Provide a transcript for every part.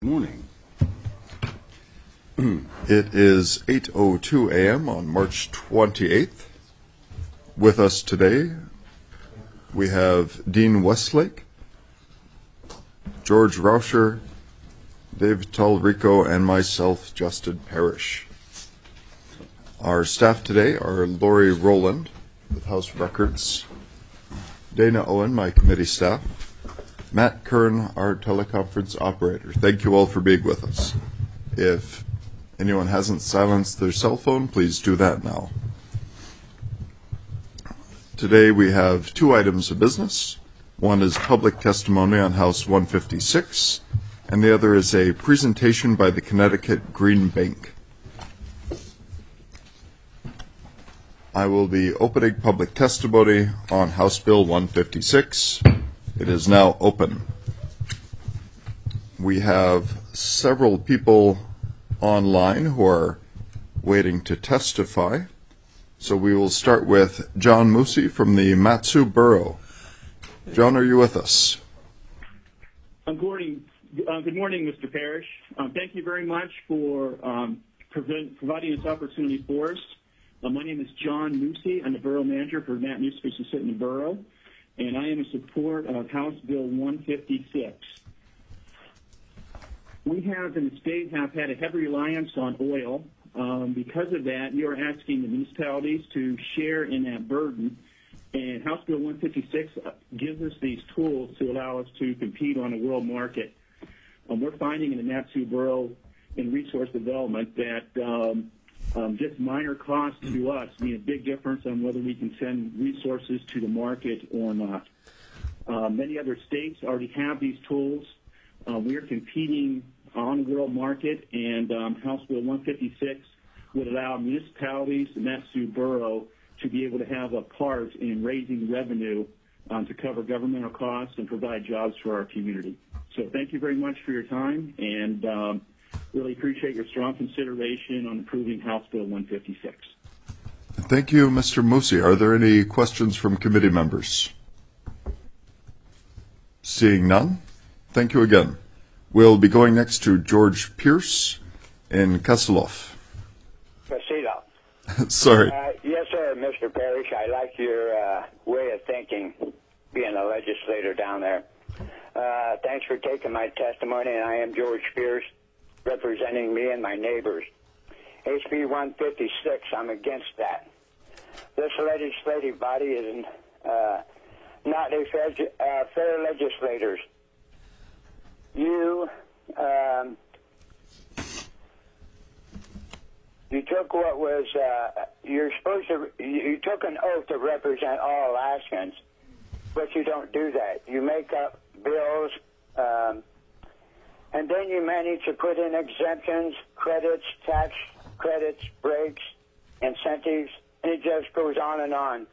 Morning. It is 8:02 a.m. on March 28th. With us today, we have Dean Westlake, George Rauscher, Dave Talrico, and myself, Justin Parrish. Our staff today are Lori Rowland with House Records, Dana Owen, my committee staff, Matt Kern, our teleconference operator. Thank you all for being with us. If anyone hasn't silenced their cell phone, please do that now. Today we have two items of business. One is public testimony on House 156, and the other is a presentation by the Connecticut Green Bank. I will be opening public testimony on House Bill 156. It is now open. We have several people online who are waiting to testify. So we will start with John Musi from the Mat-Su Borough. John, are you with us? Good morning, Mr. Parrish. Thank you very much for providing this opportunity for us. My name is John Musi. I'm the borough manager for Matt Newspace to sit in the borough, and I am in support of House Bill 156. We have in the state have had a heavy reliance on oil. Because of that, we are asking the municipalities to share in that burden. And House Bill 156 gives us these tools to allow us to compete on a world market. We're finding in the Mat-Su Borough in resource development that just minor costs to us mean a big difference on whether we can send resources to the market or not. Many other states already have these tools. We are competing on the world market, and House Bill 156 would allow municipalities in Mat-Su Borough to be able to have a part in raising revenue to cover governmental costs and provide jobs for our community. So thank you very much for your time, and really appreciate your strong consideration on approving House Bill 156. Thank you, Mr. Musi. Are there any questions from committee members? Seeing none, thank you again. We'll be going next to George Pierce in Kasselhoff. Sorry. Yes, sir, Mr. Parrish. I like your way of thinking, being a legislator down there. Thanks for taking my testimony, and I am George Pierce, representing me and my neighbors. HB 156, I'm against that. This legislative body is not a fair legislators. You took what was, you took an oath to represent all Alaskans, but you don't do that. You make up bills, and then you manage to put in exemptions, credits, tax credits, breaks, incentives, and it just goes on and on.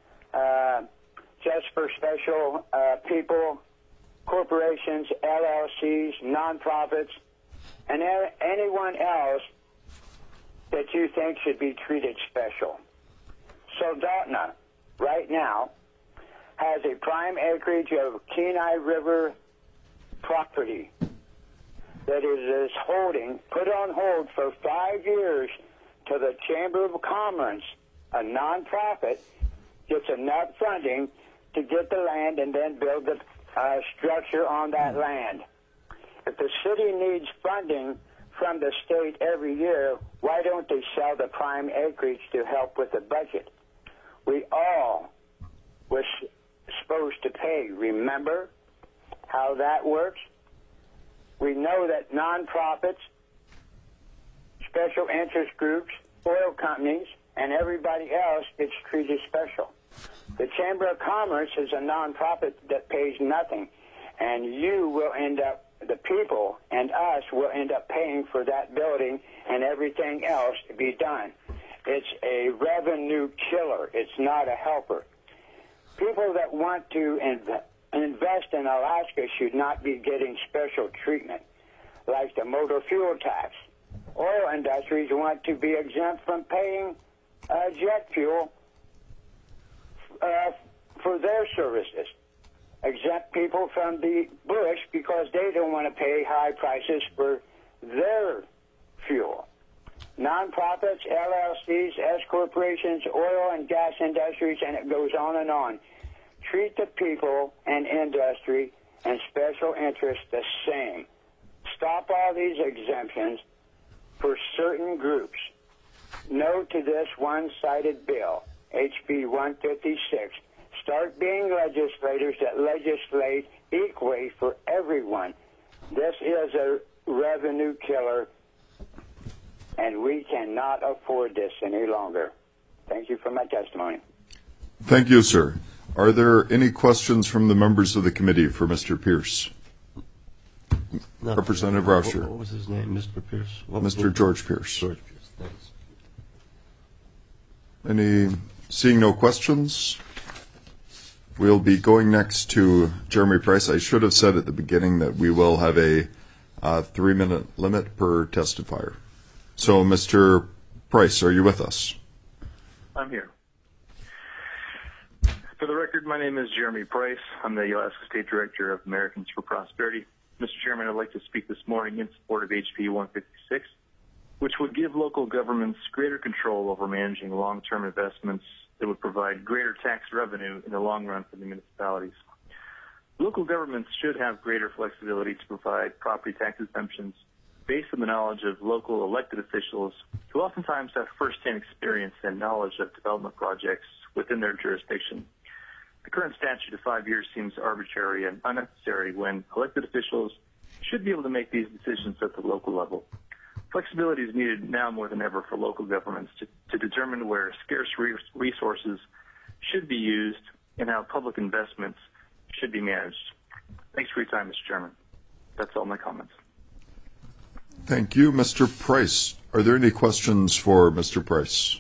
Just for special people, corporations, LLCs, nonprofits, and anyone else that you think should be treated special. So Dalton, right now, has a prime acreage of Kenai River property that is put on hold for 5 years till the Chamber of Commerce, a nonprofit, gets enough funding to get the land and then build the structure on that land. If the city needs funding from the state every year, why don't they sell the prime acreage to help with the budget? We all were supposed to pay. Remember how that works? We know that nonprofits, special interest groups, oil companies, and everybody else gets treated special. The Chamber of Commerce is a nonprofit that pays nothing, and you will end up, the people and us will end up paying for that building and everything else to be done. It's a revenue killer. It's not a helper. People that want to invest in Alaska should not be getting special treatment, like the motor fuel tax. Oil industries want to be exempt from paying jet fuel for their services. exempt people from the bush because they don't want to pay high prices for their fuel. Nonprofits, LLCs, S corporations, oil and gas industries, and it goes on and on. Treat the people and industry and special interests the same. Stop all these exemptions for certain groups. No to this one-sided bill, HB 156. Start being legislators that legislate equally for everyone. This is a revenue killer, and we cannot afford this any longer. Thank you for my testimony. Thank you, sir. Are there any questions from the members of the committee for Mr. Pierce? No. Representative Rauscher. What was his name, Mr. Pierce? Mr. George Pierce. George Pierce, thanks. Seeing no questions, we'll be going next to Jeremy Price. I should have said at the beginning that we will have a 3-minute limit per testifier. So, Mr. Price, are you with us? I'm here. For the record, my name is Jeremy Price. I'm the Alaska State Director of Americans for Prosperity. Mr. Chairman, I'd like to speak this morning in support of HB 156, which would give local governments greater control over managing long-term investments that would provide greater tax revenue in the long run for the municipalities. Local governments should have greater flexibility to provide property tax exemptions based on the knowledge of local elected officials who oftentimes have first-hand experience and knowledge of development projects within their jurisdiction. The current statute of 5 years seems arbitrary and unnecessary when elected officials should be able to make these decisions at the local level. Flexibility is needed now more than ever for local governments to determine where scarce resources should be used and how public investments should be managed. Thanks for your time, Mr. Chairman. That's all my comments. Thank you, Mr. Price. Are there any questions for Mr. Price?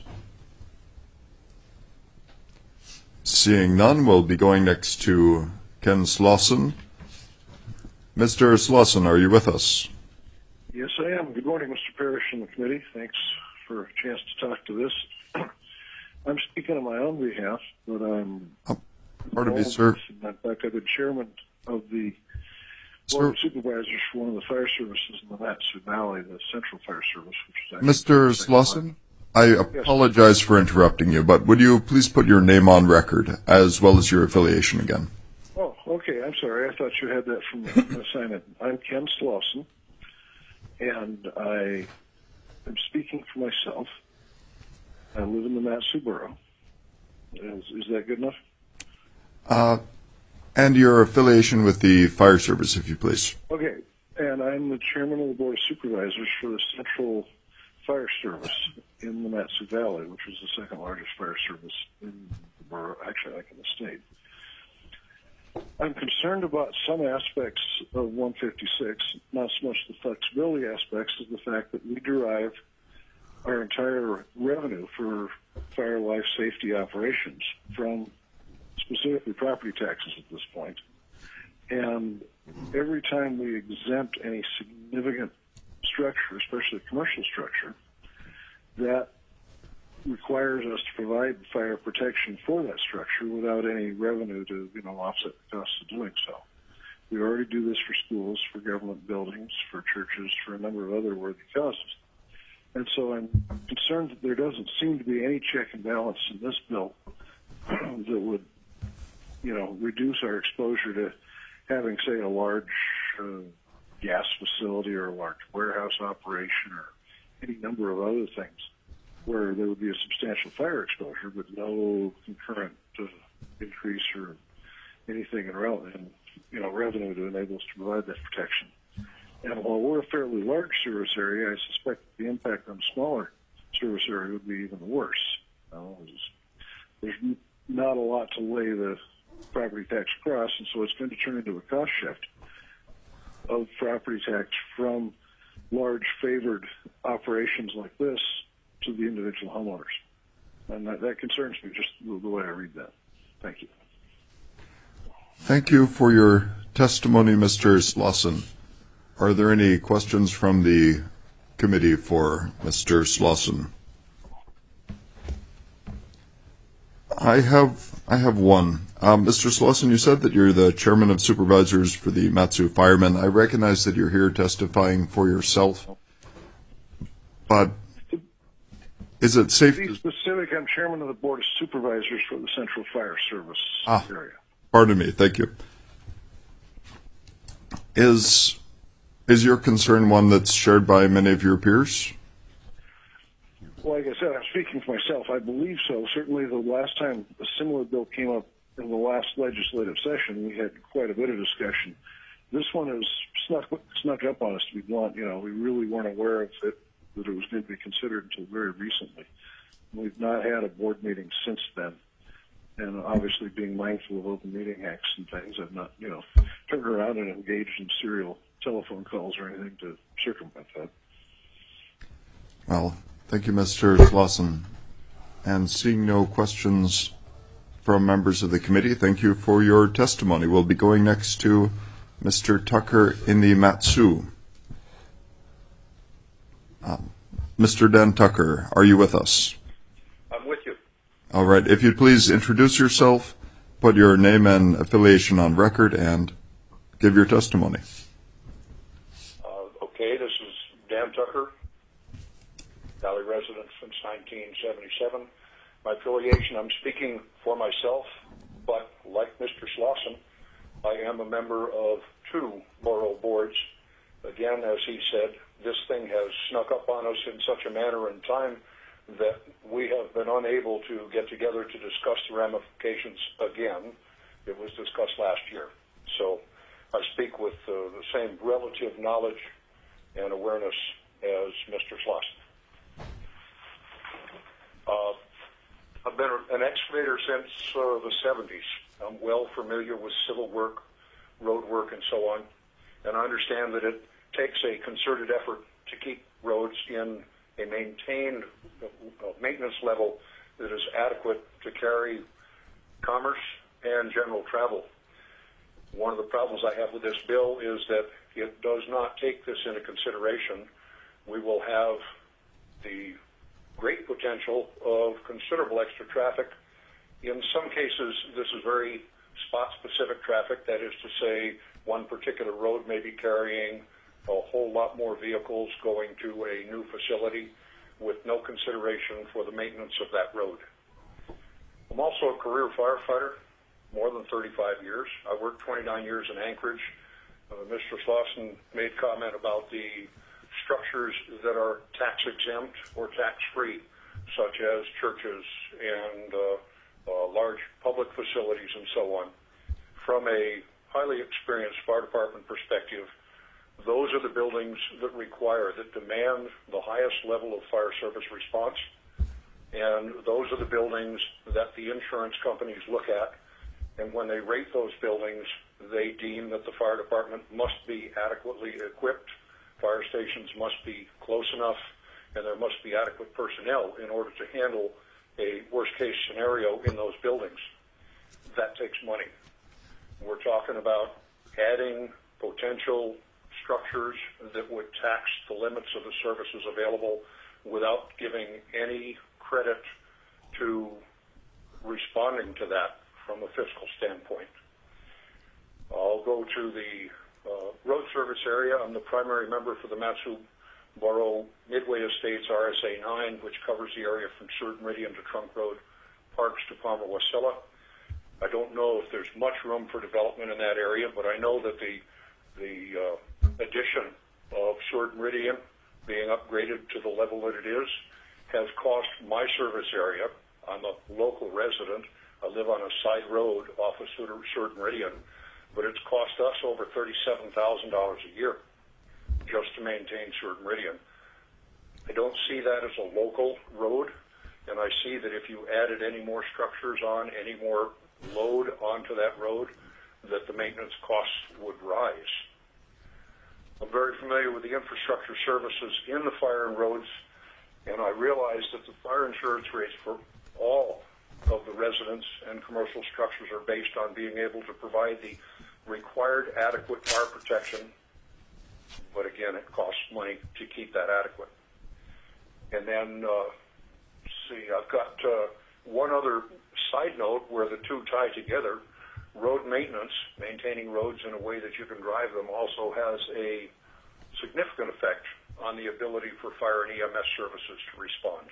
Seeing none, we'll be going next to Ken Slauson. Mr. Slauson, are you with us? Yes, I am. Good morning, Mr. Parrish and the committee. Thanks for a chance to talk to this. I'm speaking on my own behalf, but I'm Pardon me, sir. In fact, I've been chairman of the Board of Supervisors for one of the fire services in the Mat-Su Valley, the Central Fire Service. Which is Mr. Slauson, I apologize for interrupting you, but would you please put your name on record as well as your affiliation again? Oh, okay. I'm sorry. I thought you had that from the assignment. I'm Ken Slauson, and I am speaking for myself. I live in the Mat-Su Borough. Is that good enough? And your affiliation with the fire service, if you please. Okay. And I'm the chairman of the Board of Supervisors for the Central Fire Service in the Mat-Su Valley, which is the second largest fire service in the borough, actually, like in the state. I'm concerned about some aspects of 156, not so much the flexibility aspects, as the fact that we derive our entire revenue for fire, life, safety operations from specifically property taxes at this point. And every time we exempt any significant structure, especially a commercial structure, that requires us to provide fire protection for that structure without any revenue to, offset the costs of doing so. We already do this for schools, for government buildings, for churches, for a number of other worthy causes. And so I'm concerned that there doesn't seem to be any check and balance in this bill that would, reduce our exposure to having, say, a large gas facility or a large warehouse operation or any number of other things where there would be a substantial fire exposure but no concurrent increase or anything in revenue to enable us to provide that protection. And while we're a fairly large service area, I suspect the impact on a smaller service area would be even worse. There's not a lot to lay the property tax across, and so it's going to turn into a cost shift of property tax from large favored operations like this to the individual homeowners. And that concerns me, just the way I read that. Thank you. Thank you for your testimony, Mr. Slauson. Are there any questions from the committee for Mr. Slauson? I have one. Mr. Slauson, you said that you're the chairman of supervisors for the Mat-Su Firemen. I recognize that you're here testifying for yourself, but is it safe To be specific, I'm chairman of the board of supervisors for the Central Fire Service area. Pardon me, thank you. Is your concern one that's shared by many of your peers? Well, like I said, I'm speaking for myself. I believe so. Certainly the last time a similar bill came up in the last legislative session, we had quite a bit of discussion. This one has snuck up on us, to be blunt. You know, we really weren't aware of it, that it was going to be considered until very recently. We've not had a board meeting since then. And obviously being mindful of open meeting acts and things, I've not, turned around and engaged in serial telephone calls or anything to circumvent that. Well, thank you, Mr. Slauson. And seeing no questions from members of the committee, thank you for your testimony. We'll be going next to Mr. Tucker in the Mat-Su. Mr. Dan Tucker, are you with us? I'm with you. All right. If you'd please introduce yourself, put your name and affiliation on record, and give your testimony. Okay, this is Dan Tucker, Valley resident since 1977. My affiliation, I'm speaking for myself, but like Mr. Slauson, I am a member of 2 borough boards. Again, as he said, this thing has snuck up on us in such a manner and time that we have been unable to get together to discuss the ramifications again. It was discussed last year. So I speak with the same relative knowledge and awareness as Mr. Slauson. I've been an excavator since the 70s. I'm well familiar with civil work, road work, and so on. And I understand that it takes a concerted effort to keep roads in a maintained maintenance level that is adequate to carry commerce and general travel. One of the problems I have with this bill is that it does not take this into consideration. We will have the great potential of considerable extra traffic. In some cases, this is very spot-specific traffic. That is to say, one particular road may be carrying a whole lot more vehicles going to a new facility with no consideration for the maintenance of that road. I'm also a career firefighter, more than 35 years. I worked 29 years in Anchorage. Mr. Slauson made comment about the structures that are tax-exempt or tax-free, such as churches and large public facilities and so on. From a highly experienced fire department perspective, those are the buildings that demand the highest level of fire service response, and those are the buildings that the insurance companies look at, and when they rate those buildings, they deem that the fire department must be adequately equipped, fire stations must be close enough, and there must be adequate personnel in order to handle a worst-case scenario in those buildings. That takes money. We're talking about adding potential structures that would tax the limits of the services available without giving any credit to responding to that from a fiscal standpoint. I'll go to the road service area. I'm the primary member for the Mat-Su Borough Midway Estates RSA 9, which covers the area from Seward Meridian to Trunk Road, Parks to Palmer-Wasilla. I don't know if there's much room for development in that area, but I know that the addition of Seward Meridian being upgraded to the level that it is has cost my service area. I'm a local resident. I live on a side road off of Seward Meridian, but it's cost us over $37,000 a year just to maintain Seward Meridian. I don't see that as a local road, and I see that if you added any more structures on, any more load onto that road, that the maintenance costs would rise. I'm very familiar with the infrastructure services in the fire and roads, and I realize that the fire insurance rates for all of the residents and commercial structures are based on being able to provide the required adequate fire protection, but again, it costs money to keep that adequate. And then, I've got one other side note, where the two tie together, road maintenance, maintaining roads in a way that you can drive them, also has a significant effect on the ability for fire and EMS services to respond.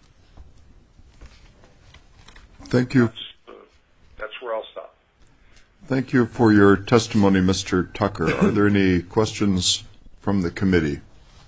Thank you. That's where I'll stop. Thank you for your testimony, Mr. Tucker. Are there any questions from the committee?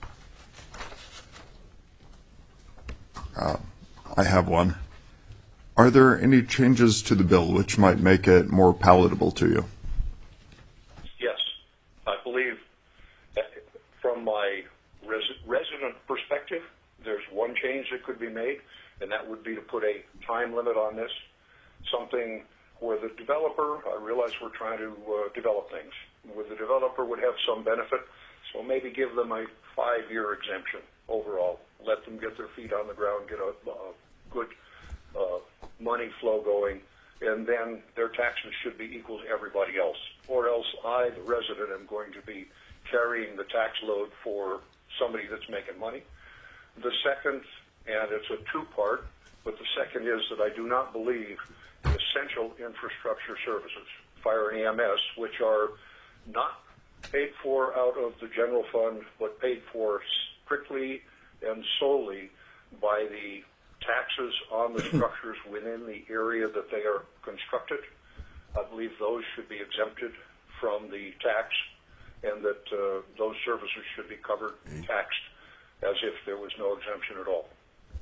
I have one. Are there any changes to the bill which might make it more palatable to you? Yes. I believe from my resident perspective, there's one change that could be made, and that would be to put a time limit on this, something where the developer, I realize we're trying to develop things, where the developer would have some benefit, so maybe give them a 5-year exemption overall. Let them get their feet on the ground, get a good money flow going, and then their taxes should be equal to everybody else. Or else I, the resident, am going to be carrying the tax load for somebody that's making money. The second, and it's a two-part, but the second is that I do not believe essential infrastructure services, fire and EMS, which are not paid for out of the general fund, but paid for strictly and solely by the taxes on the structures within the area that they are constructed. I believe those should be exempted from the tax, and that those services should be covered, taxed, as if there was no exemption at all.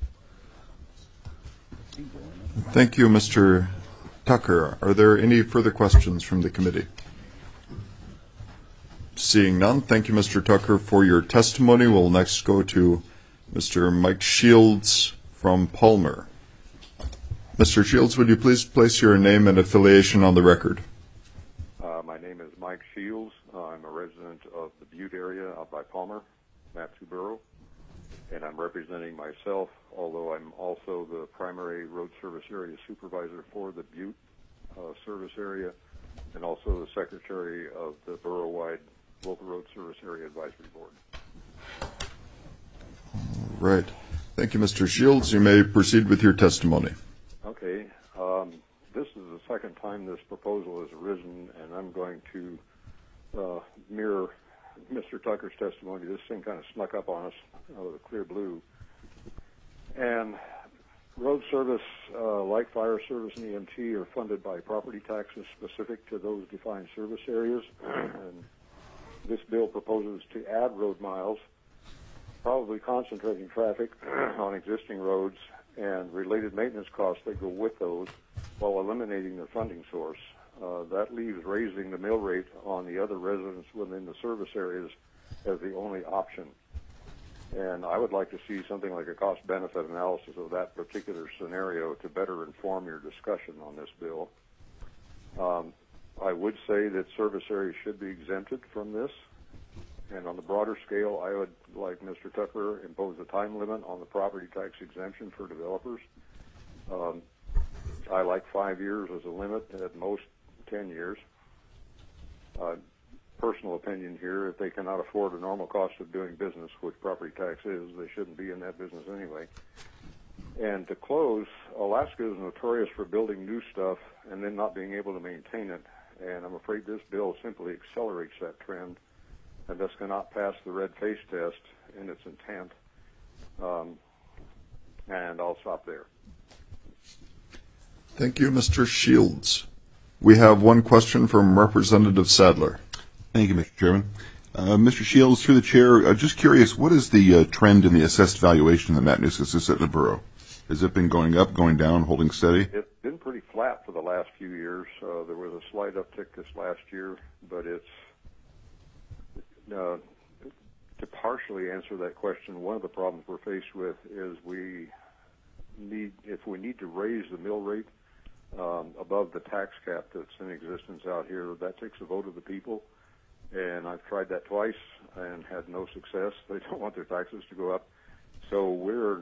Thank you, Mr. Tucker. Are there any further questions from the committee? Seeing none, thank you, Mr. Tucker, for your testimony. We'll next go to Mr. Mike Shields from Palmer. Mr. Shields, would you please place your name and affiliation on the record? My name is Mike Shields. I'm a resident of the Butte area out by Palmer, Mat-Su Borough, and I'm representing myself, although I'm also the primary road service area supervisor for the Butte service area, and also the secretary of the borough-wide local road service area advisory board. Right. Thank you, Mr. Shields. You may proceed with your testimony. Okay. This is the second time this proposal has arisen, and I'm going to mirror Mr. Tucker's testimony. This thing kind of snuck up on us out of the clear blue. And road service, like fire service and EMT, are funded by property taxes specific to those defined service areas. And this bill proposes to add road miles, probably concentrating traffic on existing roads and related maintenance costs that go with those, while eliminating the funding source. That leaves raising the mill rate on the other residents within the service areas as the only option. And I would like to see something like a cost-benefit analysis of that particular scenario to better inform your discussion on this bill. I would say that service areas should be exempted from this. And on the broader scale, I would, like Mr. Tucker, impose a time limit on the property tax exemption for developers. I like 5 years as a limit, at most 10 years. Personal opinion here, if they cannot afford a normal cost of doing business, which property tax is, they shouldn't be in that business anyway. And to close, Alaska is notorious for building new stuff and then not being able to maintain it. And I'm afraid this bill simply accelerates that trend, and thus cannot pass the red face test in its intent. And I'll stop there. Thank you, Mr. Shields. We have one question from Representative Sadler. Thank you, Mr. Chairman. Mr. Shields, through the chair, just curious, what is the trend in the assessed valuation in the Mat-Su Borough? Has it been going up, going down, holding steady? It's been pretty flat for the last few years. There was a slight uptick this last year, but it's to partially answer that question, one of the problems we're faced with is if we need to raise the mill rate above the tax cap that's in existence out here, that takes a vote of the people. And I've tried that twice and had no success. They don't want their taxes to go up. So we're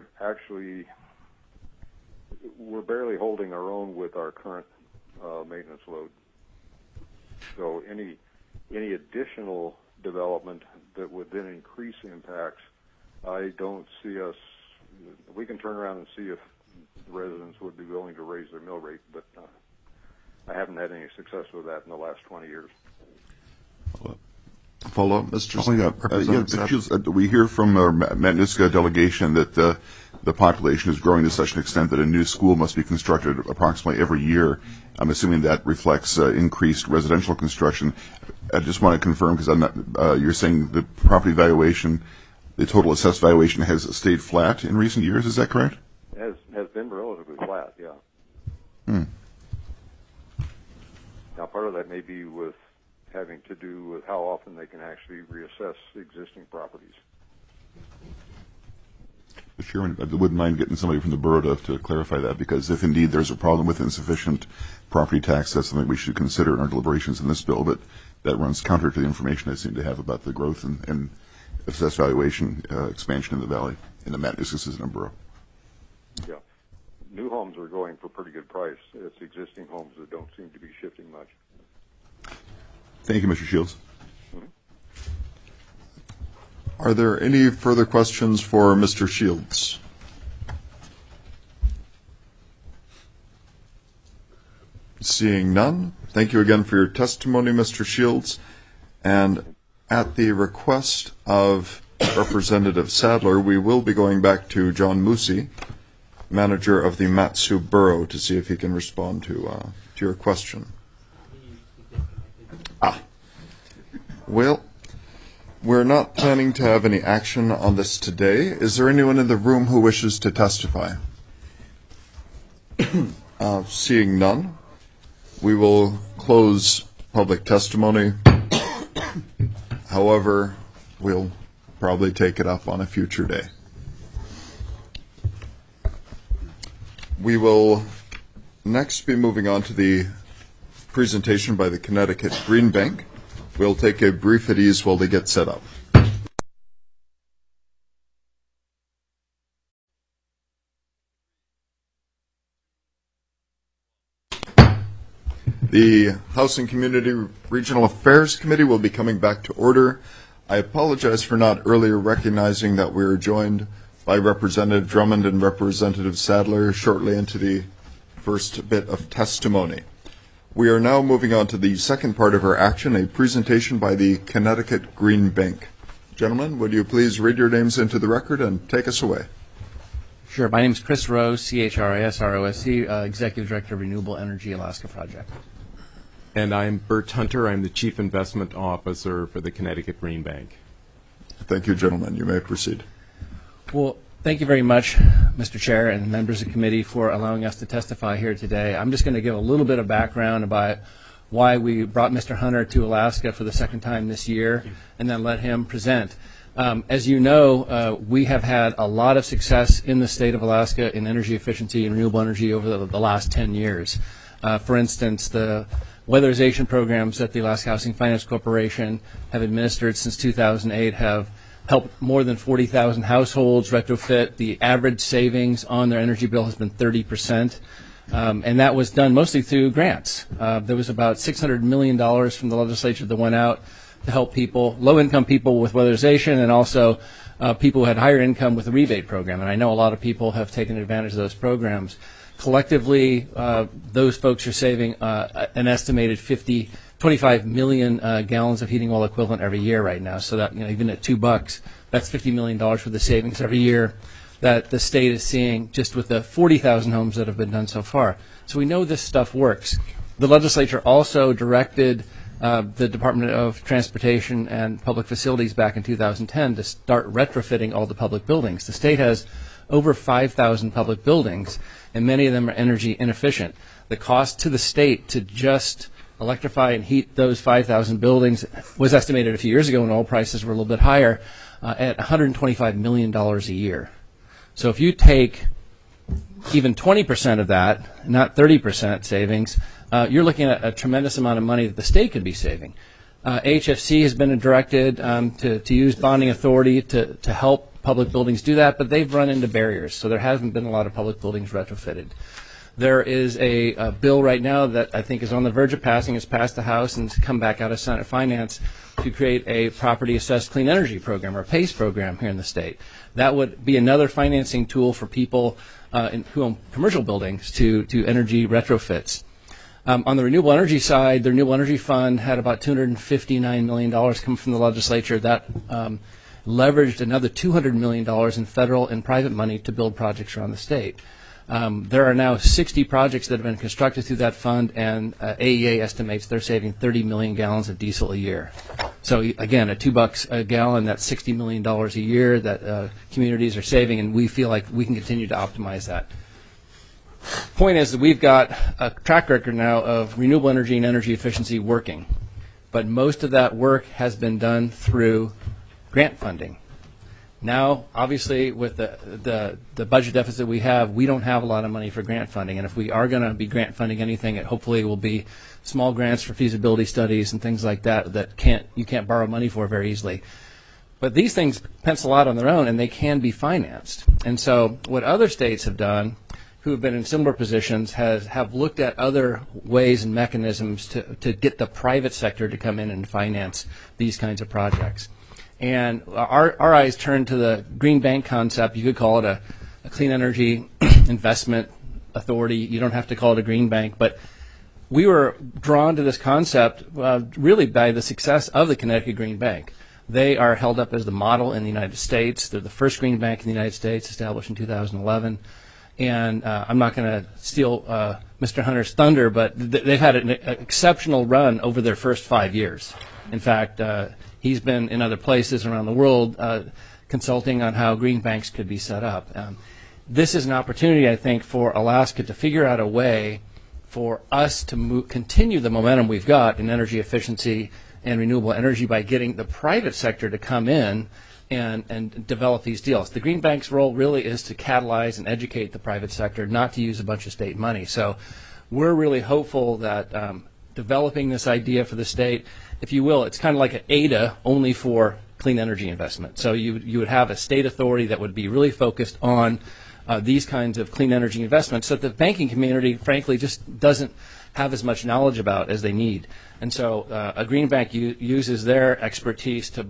barely holding our own with our current maintenance load. So any additional development that would then increase impacts, I don't see us. We can turn around and see if the residents would be willing to raise their mill rate, but I haven't had any success with that in the last 20 years. Follow up, Mr. Mr. Shields, we hear from our Matanuska delegation that the population is growing to such an extent that a new school must be constructed approximately every year. I'm assuming that reflects increased residential construction. I just want to confirm, because you're saying the property valuation, the total assessed valuation has stayed flat in recent years. Is that correct? Has been relatively flat, yeah. Now, part of that may be with having to do with how often they can actually reassess existing properties. Mr. Chairman, I wouldn't mind getting somebody from the borough to clarify that, because if indeed there's a problem with insufficient property tax, that's something we should consider in our deliberations in this bill, but that runs counter to the information I seem to have about the growth and assessed valuation expansion in the valley, in the Matanuska System Borough. Yeah. New homes are going for pretty good price. It's existing homes that don't seem to be shifting much. Thank you, Mr. Shields. Are there any further questions for Mr. Shields? Seeing none, thank you again for your testimony, Mr. Shields. And at the request of Representative Sadler, we will be going back to John Moosey, manager of the Mat-Su Borough, to see if he can respond to your question. Well, we're not planning to have any action on this today. Is there anyone in the room who wishes to testify? Seeing none, we will close public testimony. However, we'll probably take it up on a future day. We will next be moving on to the presentation by the Connecticut Green Bank. We'll take a brief at ease while they get set up. The House and Community Regional Affairs Committee will be coming back to order. I apologize for not earlier recognizing that we were joined by Representative Drummond and Representative Sadler shortly into the first bit of testimony. We are now moving on to the second part of our action, a presentation by the Connecticut Green Bank. Gentlemen, would you please read your names into the record and take us away? Sure. My name is Chris Rose, C-H-R-I-S-R-O-S-E, Executive Director of Renewable Energy Alaska Project. And I'm Bert Hunter. I'm the Chief Investment Officer for the Connecticut Green Bank. Thank you, gentlemen. You may proceed. Well, thank you very much, Mr. Chair and members of the committee, for allowing us to testify here today. I'm just going to give a little bit of background about why we brought Mr. Hunter to Alaska for the second time this year, and then let him present. As you know, we have had a lot of success in the state of Alaska in energy efficiency and renewable energy over the last 10 years. For instance, the weatherization programs that the Alaska Housing Finance Corporation have administered since 2008 have helped more than 40,000 households retrofit. The average savings on their energy bill has been 30%, and that was done mostly through grants. There was about $600 million from the legislature that went out to help people, low-income people with weatherization, and also people who had higher income with the rebate program. And I know a lot of people have taken advantage of those programs. Collectively, those folks are saving an estimated 25 million gallons of heating oil equivalent every year right now. So that, even at $2, that's $50 million for the savings every year that the state is seeing just with the 40,000 homes that have been done so far. So we know this stuff works. The legislature also directed the Department of Transportation and Public Facilities back in 2010 to start retrofitting all the public buildings. The state has over 5,000 public buildings, and many of them are energy inefficient. The cost to the state to just electrify and heat those 5,000 buildings was estimated a few years ago when oil prices were a little bit higher at $125 million a year. So if you take even 20% of that, not 30% savings, you're looking at a tremendous amount of money that the state could be saving. HFC has been directed to use bonding authority to help public buildings do that, but they've run into barriers, so there hasn't been a lot of public buildings retrofitted. There is a bill right now that I think is on the verge of passing. It's passed the House and it's come back out of Senate Finance to create a Property Assessed Clean Energy Program, or PACE program, here in the state. That would be another financing tool for people who own commercial buildings to energy retrofits. On the renewable energy side, the Renewable Energy Fund had about $259 million come from the legislature. That leveraged another $200 million in federal and private money to build projects around the state. There are now 60 projects that have been constructed through that fund, and AEA estimates they're saving 30 million gallons of diesel a year. So again, at $2 a gallon, that's $60 million a year that communities are saving, and we feel like we can continue to optimize that. Point is that we've got a track record now of renewable energy and energy efficiency working, but most of that work has been done through grant funding. Now, obviously, with the budget deficit we have, we don't have a lot of money for grant funding, and if we are going to be grant funding anything, it hopefully will be small grants for feasibility studies and things like that you can't borrow money for very easily. But these things pencil out on their own, and they can be financed. And so what other states have done who have been in similar positions have looked at other ways and mechanisms to get the private sector to come in and finance these kinds of projects. And our eyes turned to the Green Bank concept. You could call it a clean energy investment authority. You don't have to call it a green bank. But we were drawn to this concept really by the success of the Connecticut Green Bank. They are held up as the model in the United States. They're the first green bank in the United States, established in 2011. And I'm not going to steal Mr. Hunter's thunder, but they've had an exceptional run over their first 5 years. In fact, he's been in other places around the world consulting on how green banks could be set up. This is an opportunity, I think, for Alaska to figure out a way for us to continue the momentum we've got in energy efficiency and renewable energy by getting the private sector to come in and develop these deals. The Green Bank's role really is to catalyze and educate the private sector, not to use a bunch of state money. So we're really hopeful that developing this idea for the state, if you will, it's kind of like an ADA only for clean energy investment. So you would have a state authority that would be really focused on these kinds of clean energy investments that the banking community, frankly, just doesn't have as much knowledge about as they need. And so a green bank uses their expertise to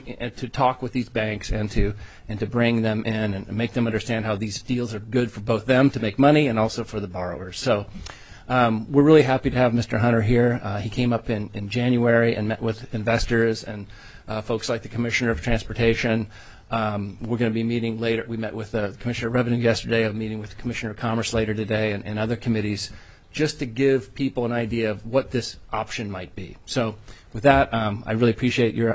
talk with these banks and to bring them in and make them understand how these deals are good for both them to make money and also for the borrowers. So we're really happy to have Mr. Hunter here. He came up in January and met with investors and folks like the Commissioner of Transportation. We're going to be meeting later. We met with the Commissioner of Revenue yesterday. I'm meeting with the Commissioner of Commerce later today and other committees, just to give people an idea of what this option might be. So with that, I really appreciate your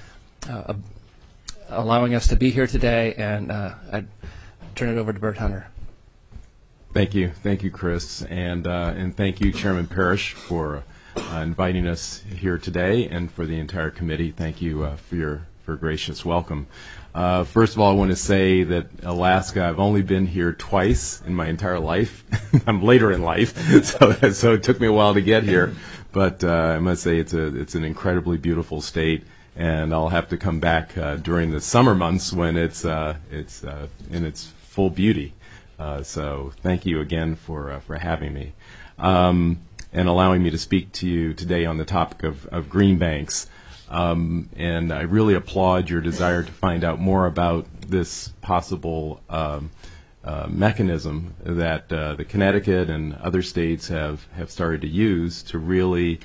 allowing us to be here today, and I turn it over to Bert Hunter. Thank you, Chris, and thank you, Chairman Parrish, for inviting us here today, and for the entire committee. Thank you for a gracious welcome. First of all, I want to say that Alaska, I've only been here twice in my entire life. I'm later in life, so it took me a while to get here. But I must say it's an incredibly beautiful state, and I'll have to come back during the summer months when it's in its full beauty. So thank you again for having me and allowing me to speak to you today on the topic of green banks. And I really applaud your desire to find out more about this possible mechanism that the Connecticut and other states have started to use to really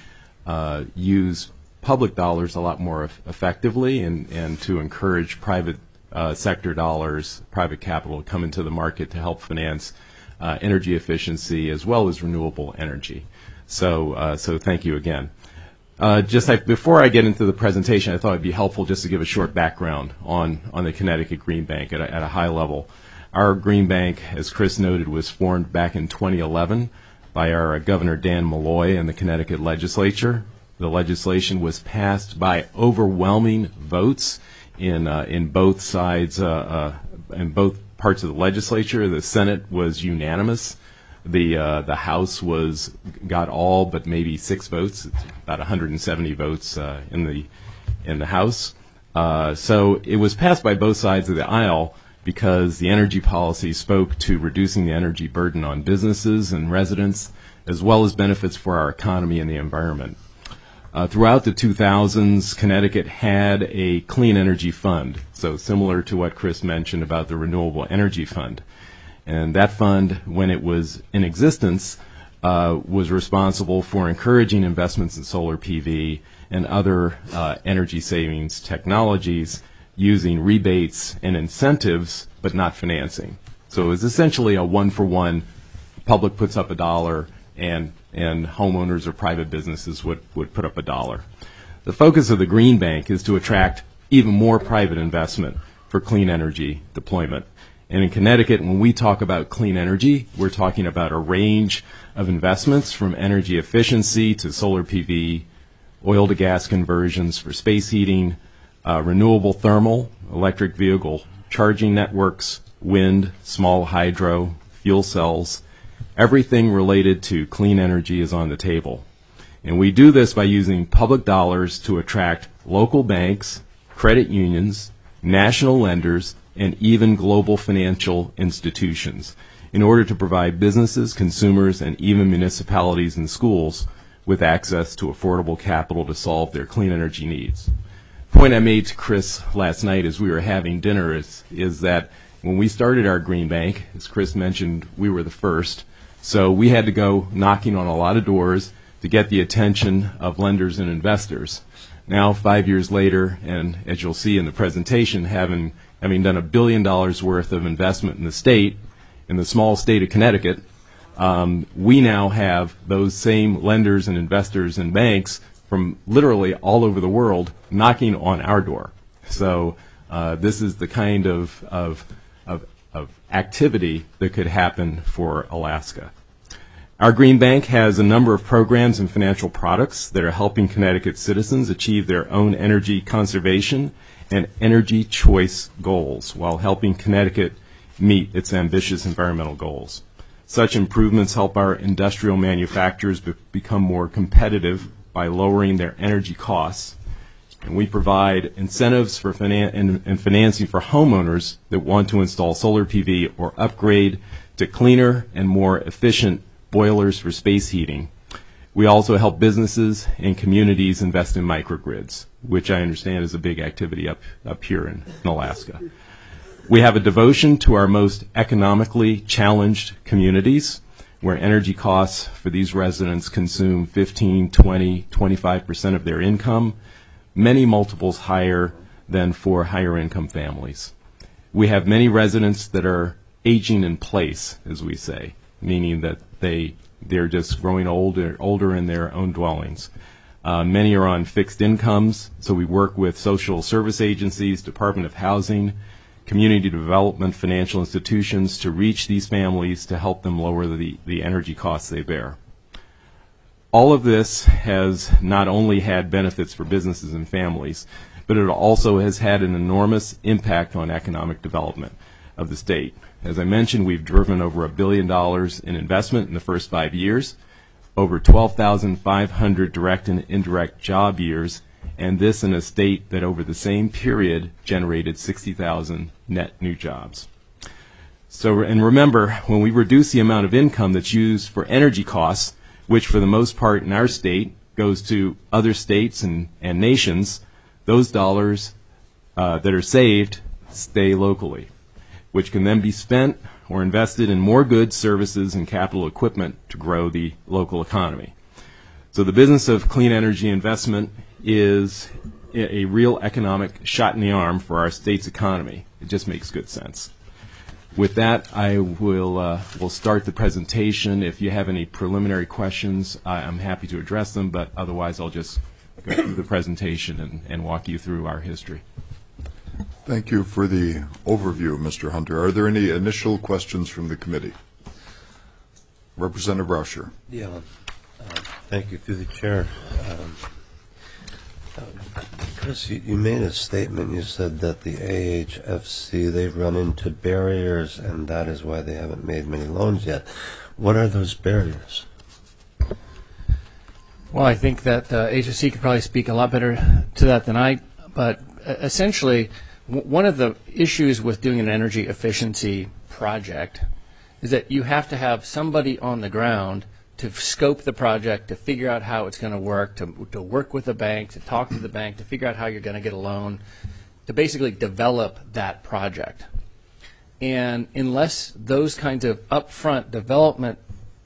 use public dollars a lot more effectively and to encourage private sector dollars, private capital to come into the market to help finance energy efficiency as well as renewable energy. So thank you again. Before I get into the presentation, I thought it'd be helpful just to give a short background on the Connecticut Green Bank at a high level. Our Green Bank, as Chris noted, was formed back in 2011 by our Governor Dan Malloy and the Connecticut legislature. The legislation was passed by overwhelming votes in both sides, in both parts of the legislature. The Senate was unanimous. The House got all but maybe 6 votes. It's about 170 votes in the House. So it was passed by both sides of the aisle because the energy policy spoke to reducing the energy burden on businesses and residents, as well as benefits for our economy and the environment. Throughout the 2000s, Connecticut had a clean energy fund, so similar to what Chris mentioned about the Renewable Energy Fund. And that fund, when it was in existence, was responsible for encouraging investments in solar PV and other energy savings technologies using rebates and incentives, but not financing. So it was essentially a one-for-one. Public puts up $1, and homeowners or private businesses would put up $1. The focus of the Green Bank is to attract even more private investment for clean energy deployment. And in Connecticut, when we talk about clean energy, we're talking about a range of investments from energy efficiency to solar PV, oil to gas conversions for space heating, renewable thermal, electric vehicle charging networks, wind, small hydro, fuel cells. Everything related to clean energy is on the table. And we do this by using public dollars to attract local banks, credit unions, national lenders, and even global financial institutions in order to provide businesses, consumers, and even municipalities and schools with access to affordable capital to solve their clean energy needs. The point I made to Chris last night as we were having dinner is that when we started our Green Bank, as Chris mentioned, we were the first. So we had to go knocking on a lot of doors to get the attention of lenders and investors. Now, 5 years later, and as you'll see in the presentation, having done $1 billion worth of investment in the state, in the small state of Connecticut, we now have those same lenders and investors and banks from literally all over the world knocking on our door. So this is the kind of activity that could happen for Alaska. Our Green Bank has a number of programs and financial products that are helping Connecticut citizens achieve their own energy conservation and energy choice goals while helping Connecticut meet its ambitious environmental goals. Such improvements help our industrial manufacturers become more competitive by lowering their energy costs. And we provide incentives for and financing for homeowners that want to install solar PV or upgrade to cleaner and more efficient boilers for space heating. We also help businesses and communities invest in microgrids, which I understand is a big activity up here in Alaska. We have a devotion to our most economically challenged communities, where energy costs for these residents consume 15, 20, 25% of their income, many multiples higher than for higher income families. We have many residents that are aging in place, as we say, meaning that they're just growing older in their own dwellings. Many are on fixed incomes, so we work with social service agencies, Department of Housing, community development, financial institutions to reach these families to help them lower the energy costs they bear. All of this has not only had benefits for businesses and families, but it also has had an enormous impact on economic development of the state. As I mentioned, we've driven over $1 billion in investment in the first 5 years, over 12,500 direct and indirect job years, and this in a state that over the same period generated 60,000 net new jobs. So, and remember, when we reduce the amount of income that's used for energy costs, which for the most part in our state goes to other states and nations, those dollars that are saved stay locally, which can then be spent or invested in more goods, services, and capital equipment to grow the local economy. So the business of clean energy investment is a real economic shot in the arm for our state's economy. It just makes good sense. With that, I will start the presentation. If you have any preliminary questions, I'm happy to address them, but otherwise I'll just go through the presentation and walk you through our history. Thank you for the overview, Mr. Hunter. Are there any initial questions from the committee? Representative Rauscher. Yeah. Thank you, through the chair. Chris, you made a statement. You said that the AHFC, they've run into barriers, and that is why they haven't made many loans yet. What are those barriers? Well, I think that HFC could probably speak a lot better to that than I, but essentially, one of the issues with doing an energy efficiency project is that you have to have somebody on the ground to scope the project, to figure out how it's going to work, to work with the bank, to talk to the bank, to figure out how you're going to get a loan, to basically develop that project. And unless those kinds of upfront development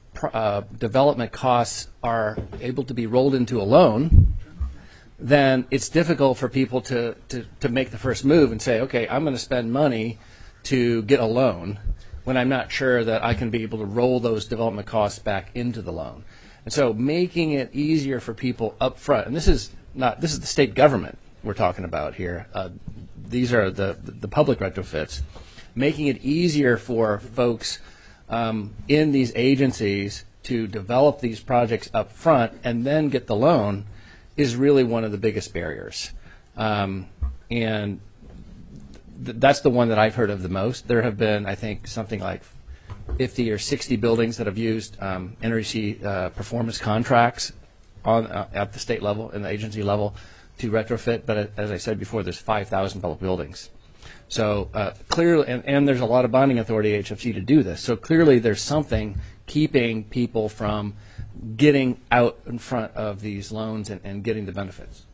costs are able to be rolled into a loan, then it's difficult for people to make the first move and say, okay, I'm going to spend money to get a loan when I'm not sure that I can be able to roll those development costs back into the loan. And so making it easier for people up front, and this is the state government we're talking about here. These are the public retrofits. Making it easier for folks in these agencies to develop these projects up front and then get the loan is really one of the biggest barriers. And that's the one that I've heard of the most. There have been, I think, something like 50 or 60 buildings that have used energy performance contracts at the state level and the agency level to retrofit. But as I said before, there's 5,000 public buildings. So clearly, and there's a lot of bonding authority at HFC to do this. So clearly there's something keeping people from getting out in front of these loans and getting the benefits.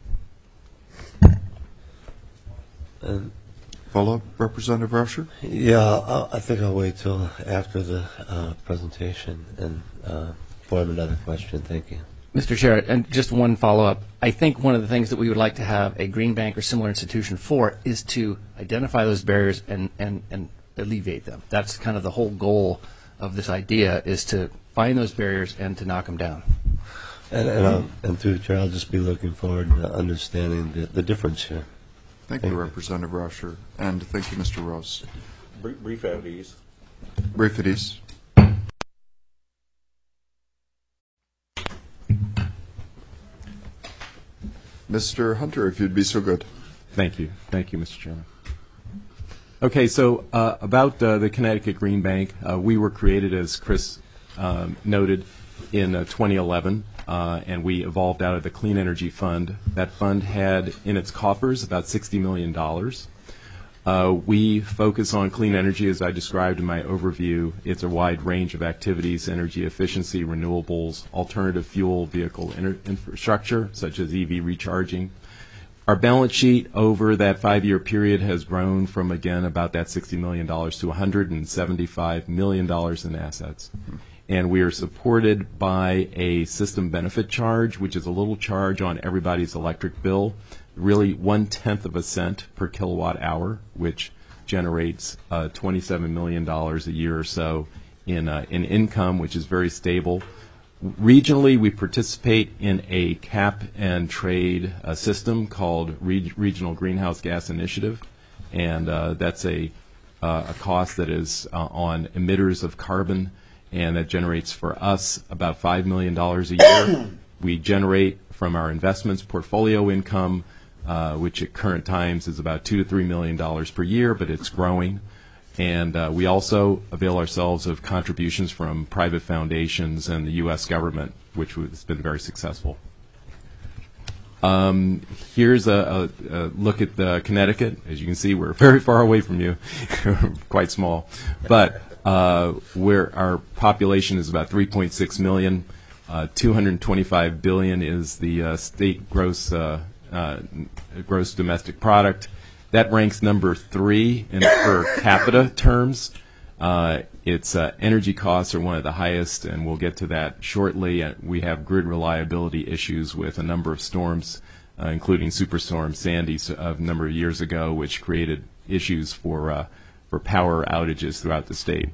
Follow-up, Representative Rauscher? Yeah, I think I'll wait till after the presentation and form another question. Thank you. Mr. Chair, and just one follow-up. I think one of the things that we would like to have a green bank or similar institution for is to identify those barriers and alleviate them. That's kind of the whole goal of this idea, is to find those barriers and to knock them down. And through the chair, I'll just be looking forward to understanding the difference here. Thank you, Representative Rauscher. And thank you, Mr. Rose. Brief at ease. Brief at ease. Mr. Hunter, if you'd be so good. Thank you. Thank you, Mr. Chairman. Okay, so about the Connecticut Green Bank, we were created, as Chris noted, in 2011, and we evolved out of the Clean Energy Fund. That fund had in its coffers about $60 million. We focus on clean energy, as I described in my overview. It's a wide range of activities: energy efficiency, renewables, alternative fuel vehicle infrastructure, such as EV recharging. Our balance sheet over that 5-year period has grown from, again, about that $60 million to $175 million in assets. And we are supported by a system benefit charge, which is a little charge on everybody's electric bill, really 1/10 of a cent per kilowatt hour, which generates $27 million a year or so in income, which is very stable. Regionally, we participate in a cap and trade system called Regional Greenhouse Gas Initiative, and that's a cost that is on emitters of carbon, and that generates for us about $5 million a year. We generate from our investments portfolio income, which at current times is about $2 to $3 million per year, but it's growing. And we also avail ourselves of contributions from private foundations and the U.S. government, which has been very successful. Here's a look at Connecticut. As you can see, we're very far away from you, quite small. But where our population is about 3.6 million, 225 billion is the state gross domestic product. That ranks number 3 in per capita terms. Its energy costs are one of the highest, and we'll get to that shortly. We have grid reliability issues with a number of storms, including Superstorm Sandy a number of years ago, which created issues for power outages throughout the state.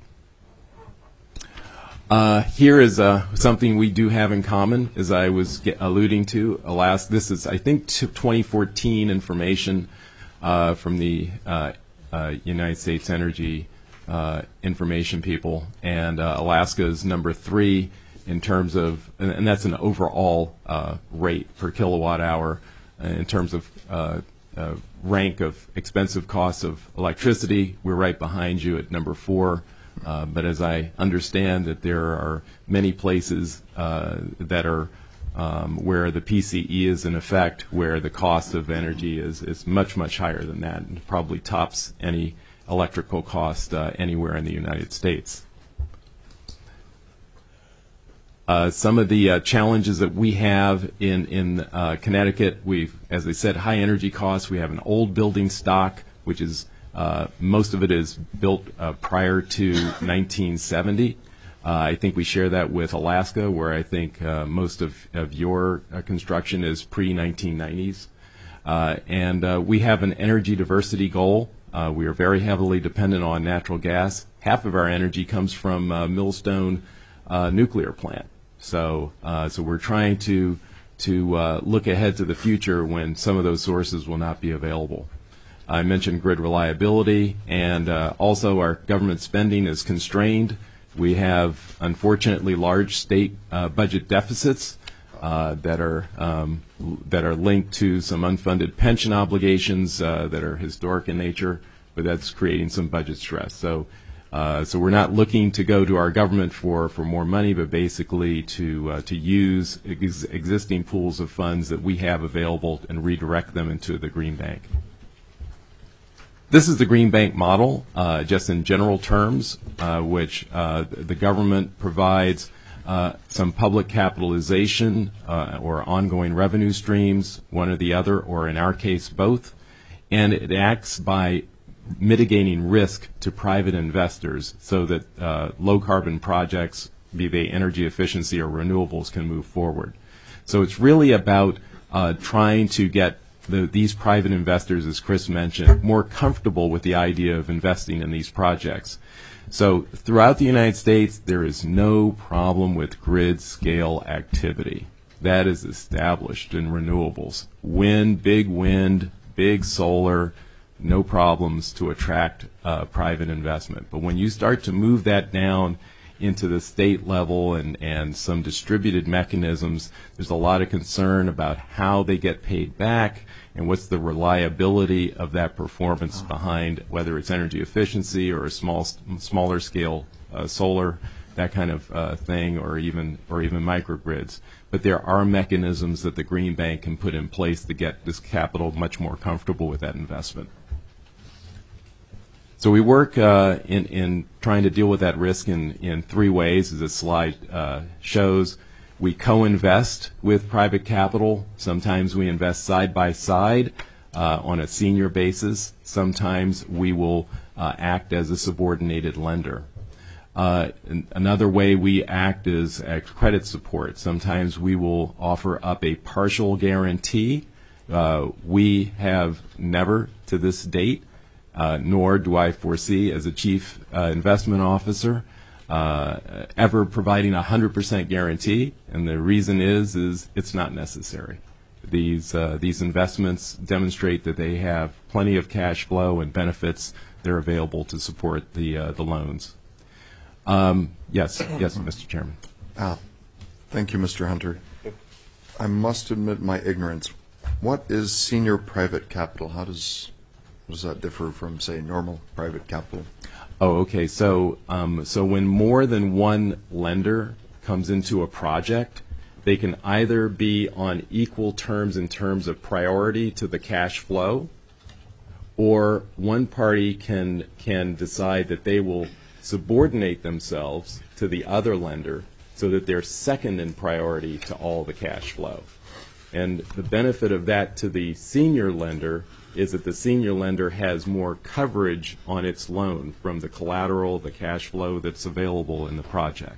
Here is something we do have in common, as I was alluding to. This is, I think, 2014 information from the United States Energy Information people, and Alaska is number 3 in terms of, and that's an overall rate per kilowatt hour in terms of rank of expensive costs of electricity. We're right behind you at number 4. But as I understand that there are many places that are where the PCE is in effect, where the cost of energy is much, much higher than that, and probably tops any electrical cost anywhere in the United States. Some of the challenges that we have in Connecticut, as I said, high energy costs. We have an old building stock, which is Most of it is built prior to 1970. I think we share that with Alaska, where I think most of your construction is pre-1990s. And we have an energy diversity goal. We are very heavily dependent on natural gas. Half of our energy comes from Millstone nuclear plant. So we're trying to look ahead to the future when some of those sources will not be available. I mentioned grid reliability, and also our government spending is constrained. We have, unfortunately, large state budget deficits that are linked to some unfunded pension obligations that are historic in nature, but that's creating some budget stress. So we're not looking to go to our government for more money, but basically to use existing pools of funds that we have available and redirect them into the Green Bank. This is the Green Bank model, just in general terms, which the government provides some public capitalization or ongoing revenue streams, one or the other, or in our case, both. And it acts by mitigating risk to private investors so that low-carbon projects, be they energy efficiency or renewables, can move forward. So it's really about trying to get these private investors, as Chris mentioned, more comfortable with the idea of investing in these projects. So throughout the United States, there is no problem with grid scale activity. That is established in renewables. Wind, big solar, no problems to attract private investment. But when you start to move that down into the state level and some distributed mechanisms, there's a lot of concern about how they get paid back and what's the reliability of that performance behind, whether it's energy efficiency or a smaller scale solar, that kind of thing, or even microgrids. But there are mechanisms that the Green Bank can put in place to get this capital much more comfortable with that investment. So we work in trying to deal with that risk in three ways, as this slide shows. We co-invest with private capital. Sometimes we invest side by side on a senior basis. Sometimes we will act as a subordinated lender. Another way we act is credit support. Sometimes we will offer up a partial guarantee. We have never, to this date, nor do I foresee as a chief investment officer, ever providing a 100% guarantee, and the reason is it's not necessary. These investments demonstrate that they have plenty of cash flow and benefits. They're available to support the loans. Yes, Mr. Chairman. Thank you, Mr. Hunter. I must admit my ignorance. What is senior private capital? How does that differ from, say, normal private capital? Oh, okay. So when more than one lender comes into a project, they can either be on equal terms in terms of priority to the cash flow, or one party can decide that they will subordinate themselves to the other lender so that they're second in priority to all the cash flow. And the benefit of that to the senior lender is that the senior lender has more coverage on its loan from the collateral, the cash flow that's available in the project.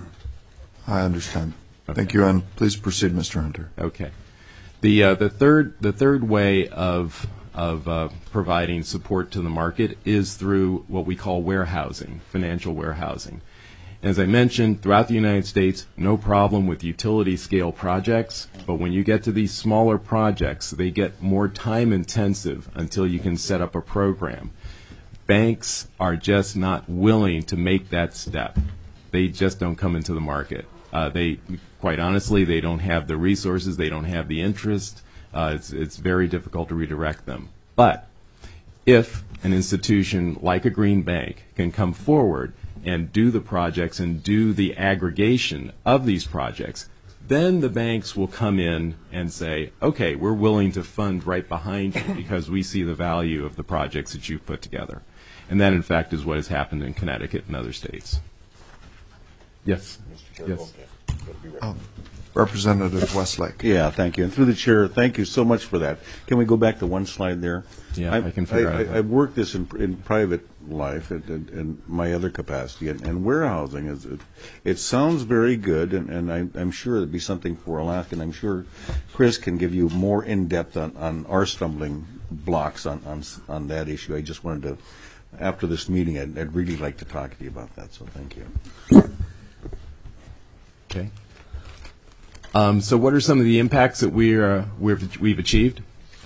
I understand. Okay. Thank you, and please proceed, Mr. Hunter. Okay. The third way of providing support to the market is through what we call warehousing, financial warehousing. As I mentioned, throughout the United States, no problem with utility scale projects, but when you get to these smaller projects, they get more time intensive until you can set up a program. Banks are just not willing to make that step. They just don't come into the market. Quite honestly, they don't have the resources, they don't have the interest. It's very difficult to redirect them. But if an institution like a Green Bank can come forward and do the projects and do the aggregation of these projects, then the banks will come in and say, okay, we're willing to fund right behind you because we see the value of the projects that you've put together. And that, in fact, is what has happened in Connecticut and other states. Yes. Representative Westlake. Yeah, thank you. And through the chair, thank you so much for that. Can we go back to one slide there? Yeah, I can figure out. I've worked this in private life in my other capacity, and warehousing it sounds very good, and I'm sure it'd be something for Alaska, and I'm sure Chris can give you more in depth on our stumbling blocks on that issue. I just wanted to, after this meeting, I'd really like to talk to you about that. So thank you. Okay. So what are some of the impacts that we've achieved?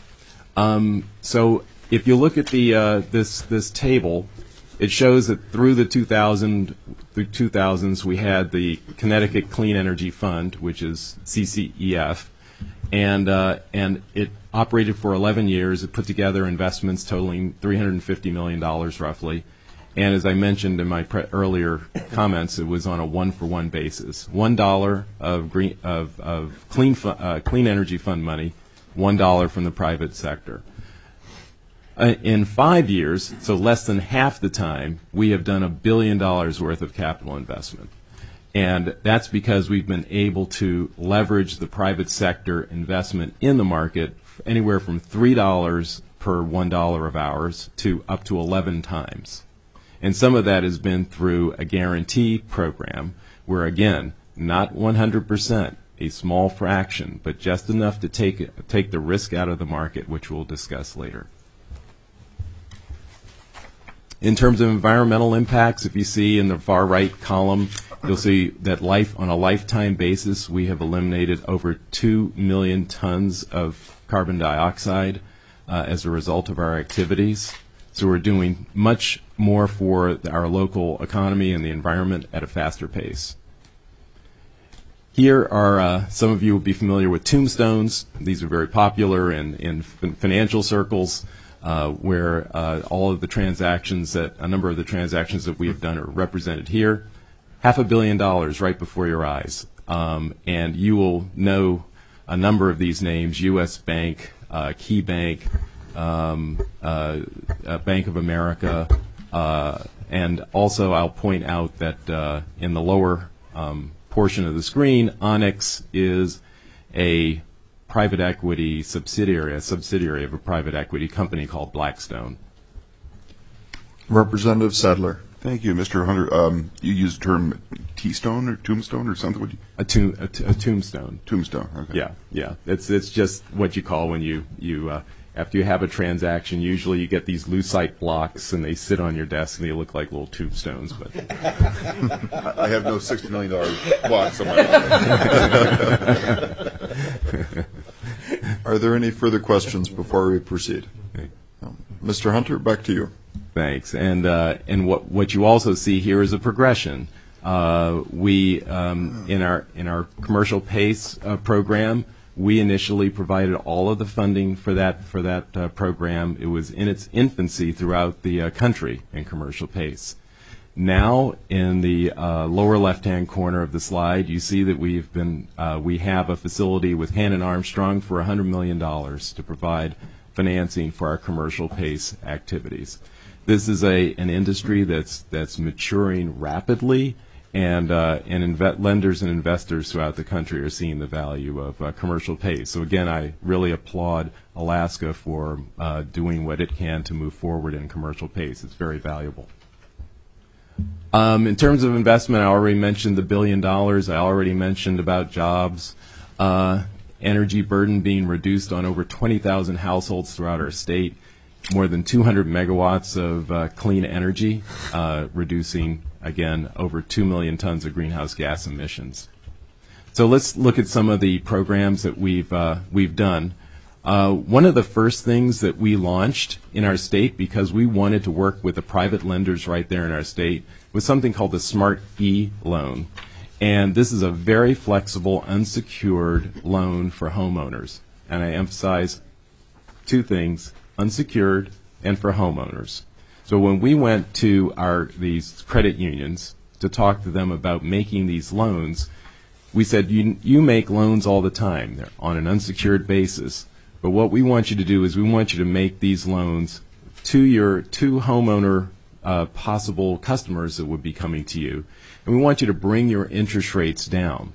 So if you look at the this table, it shows that through the 2000s we had the Connecticut Clean Energy Fund, which is CCEF, and it operated for 11 years. It put together investments totaling $350 million roughly. And as I mentioned in my earlier comments, it was on a one-for-one basis. $1 of clean energy fund money, $1 from the private sector. In 5 years, so less than half the time, we have done $1 billion worth of capital investment. And that's because we've been able to leverage the private sector investment in the market anywhere from $3 per $1 of ours to up to 11 times. And some of that has been through a guarantee program where, again, not 100%, a small fraction, but just enough to take the risk out of the market, which we'll discuss later. In terms of environmental impacts, if you see in the far right column, you'll see that on a lifetime basis, we have eliminated over 2 million tons of carbon dioxide as a result of our activities. So we're doing much more for our local economy and the environment at a faster pace. Here are, some of you will be familiar with tombstones. These are very popular in financial circles where all of the transactions a number of the transactions that we have done are represented here. $500 million right before your eyes. And you will know a number of these names: U.S. Bank, Key Bank, Bank of America, and also I'll point out that in the lower portion of the screen, Onyx is a private equity subsidiary, of a private equity company called Blackstone. Representative Sadler. Thank you, Mr. Hunter. You used the term T-stone or tombstone or something? A tombstone. Tombstone, okay. Yeah. It's just what you call when you after you have a transaction, usually you get these lucite blocks and they sit on your desk and they look like little tombstones. But I have no $60 million blocks on my life. Are there any further questions before we proceed? Mr. Hunter, back to you. Thanks. And what you also see here is a progression. We in our commercial PACE program, we initially provided all of the funding for that program. It was in its infancy throughout the country in commercial PACE. Now, in the lower left-hand corner of the slide, you see that we have a facility with Hannon Armstrong for $100 million to provide financing for our commercial PACE activities. This is an industry that's maturing rapidly, and lenders and investors throughout the country are seeing the value of commercial PACE. So again, I really applaud Alaska for doing what it can to move forward in commercial PACE. It's very valuable. In terms of investment, I already mentioned the $1 billion. I already mentioned about jobs. Energy burden being reduced on over 20,000 households throughout our state. More than 200 megawatts of clean energy, reducing, again, over 2 million tons of greenhouse gas emissions. So let's look at some of the programs that we've done. One of the first things that we launched in our state, because we wanted to work with the private lenders right there in our state, was something called the Smart E-Loan. And this is a very flexible, unsecured loan for homeowners. And I emphasize two things: unsecured and for homeowners. So when we went to these credit unions to talk to them about making these loans, we said, you make loans all the time. They're on an unsecured basis. But what we want you to do is we want you to make these loans to your homeowner possible customers that would be coming to you. And we want you to bring your interest rates down.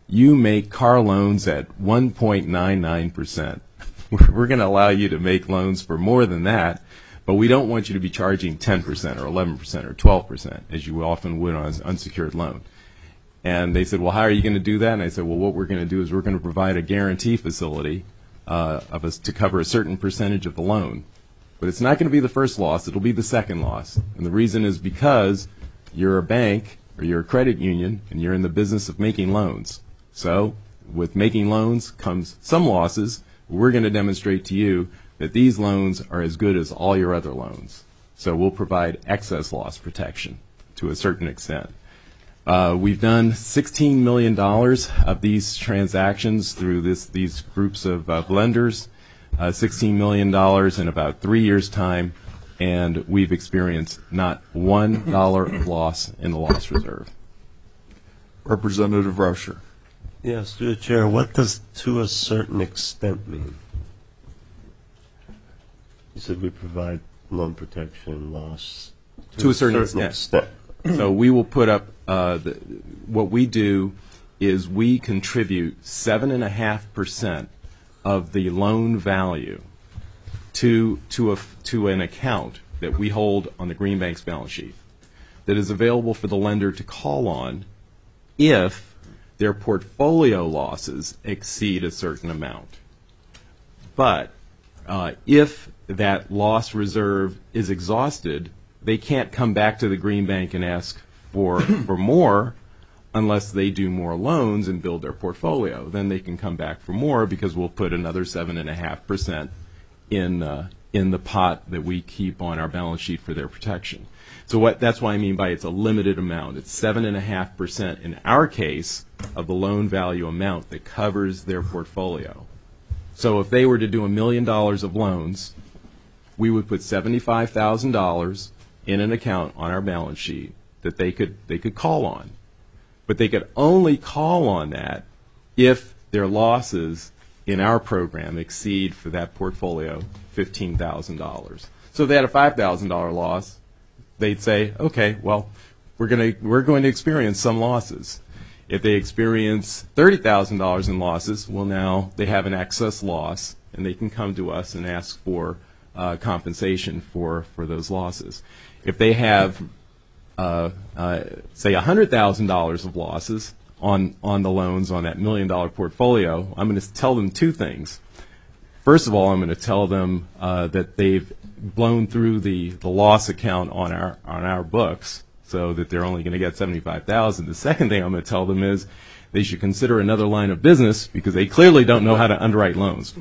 you make car loans at 1.99%. We're going to allow you to make loans for more than that, but we don't want you to be charging 10% or 11% or 12%, as you often would on an unsecured loan. And they said, well, how are you going to do that? And I said, well, what we're going to do is we're going to provide a guarantee facility of us to cover a certain percentage of the loan. But it's not going to be the first loss. It'll be the second loss. And the reason is because you're a bank or you're a credit union and you're in the business of making loans. So with making loans comes some losses. We're going to demonstrate to you that these loans are as good as all your other loans. So we'll provide excess loss protection to a certain extent. We've done $16 million of these transactions through these groups of lenders, $16 million in about 3 years' time, and we've experienced not $1 of loss in the loss reserve. Representative Rauscher. Yes, through the chair, what does to a certain extent mean? You said we provide loan protection loss to a certain extent. So we will put up, what we do is we contribute 7.5% of the loan value to an account that we hold on the Green Bank's balance sheet that is available for the lender to call on if their portfolio losses exceed a certain amount. But if that loss reserve is exhausted, they can't come back to the Green Bank and ask for more unless they do more loans and build their portfolio. Then they can come back for more because we'll put another 7.5% in the pot that we keep on our balance sheet for their protection. So that's what I mean by it's a limited amount. It's 7.5% in our case of the loan value amount that covers their portfolio. So if they were to do $1 million of loans, we would put $75,000 in an account on our balance sheet that they could call on. But they could only call on that if their losses in our program exceed for that portfolio $15,000. So if they had a $5,000 loss, they'd say, okay, well, we're going to experience some losses. If they experience $30,000 in losses, well, now they have an excess loss, and they can come to us and ask for compensation for those losses. If they have, say, $100,000 of losses on the loans on that $1 million portfolio, I'm going to tell them two things. First of all, I'm going to tell them that they've blown through the loss account on our books, so that they're only going to get $75,000. The second thing I'm going to tell them is they should consider another line of business because they clearly don't know how to underwrite loans.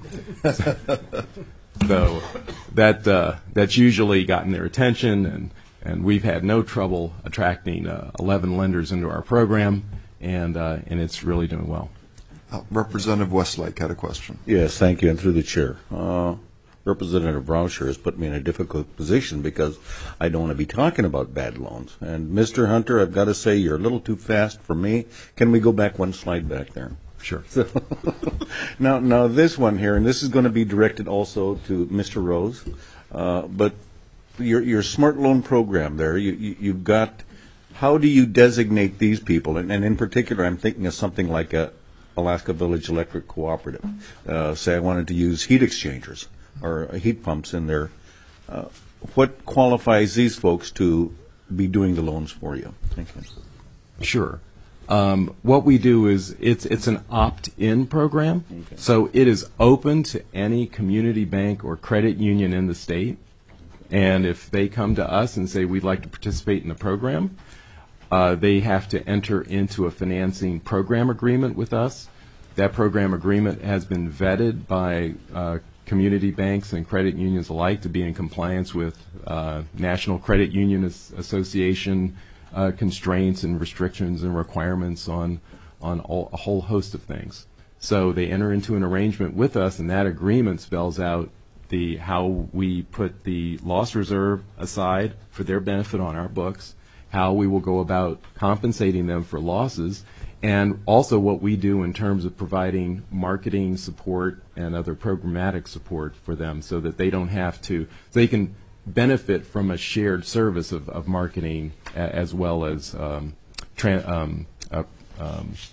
So that's usually gotten their attention, and we've had no trouble attracting 11 lenders into our program, and it's really doing well. Representative Westlake had a question. Yes, thank you, and through the chair. Representative Rauscher has put me in a difficult position because I don't want to be talking about bad loans. And Mr. Hunter, I've got to say you're a little too fast for me. Can we go back one slide back there? Sure. So, now this one here, and this is going to be directed also to Mr. Rose, but your smart loan program there, you've got, how do you designate these people? And in particular, I'm thinking of something like a Alaska Village Electric Cooperative. Say I wanted to use heat exchangers or heat pumps in there. What qualifies these folks to be doing the loans for you? Thank you. Sure. What we do is it's an opt-in program, okay. So it is open to any community bank or credit union in the state. And if they come to us and say we'd like to participate in the program, they have to enter into a financing program agreement with us. That program agreement has been vetted by community banks and credit unions alike to be in compliance with National Credit Union Association constraints and restrictions and requirements on a whole host of things. So they enter into an arrangement with us, and that agreement spells out how we put the loss reserve aside for their benefit on our books, how we will go about compensating them for losses, and also what we do in terms of providing marketing support and other programmatic support for them so that they don't have to, they can benefit from a shared service of marketing as well as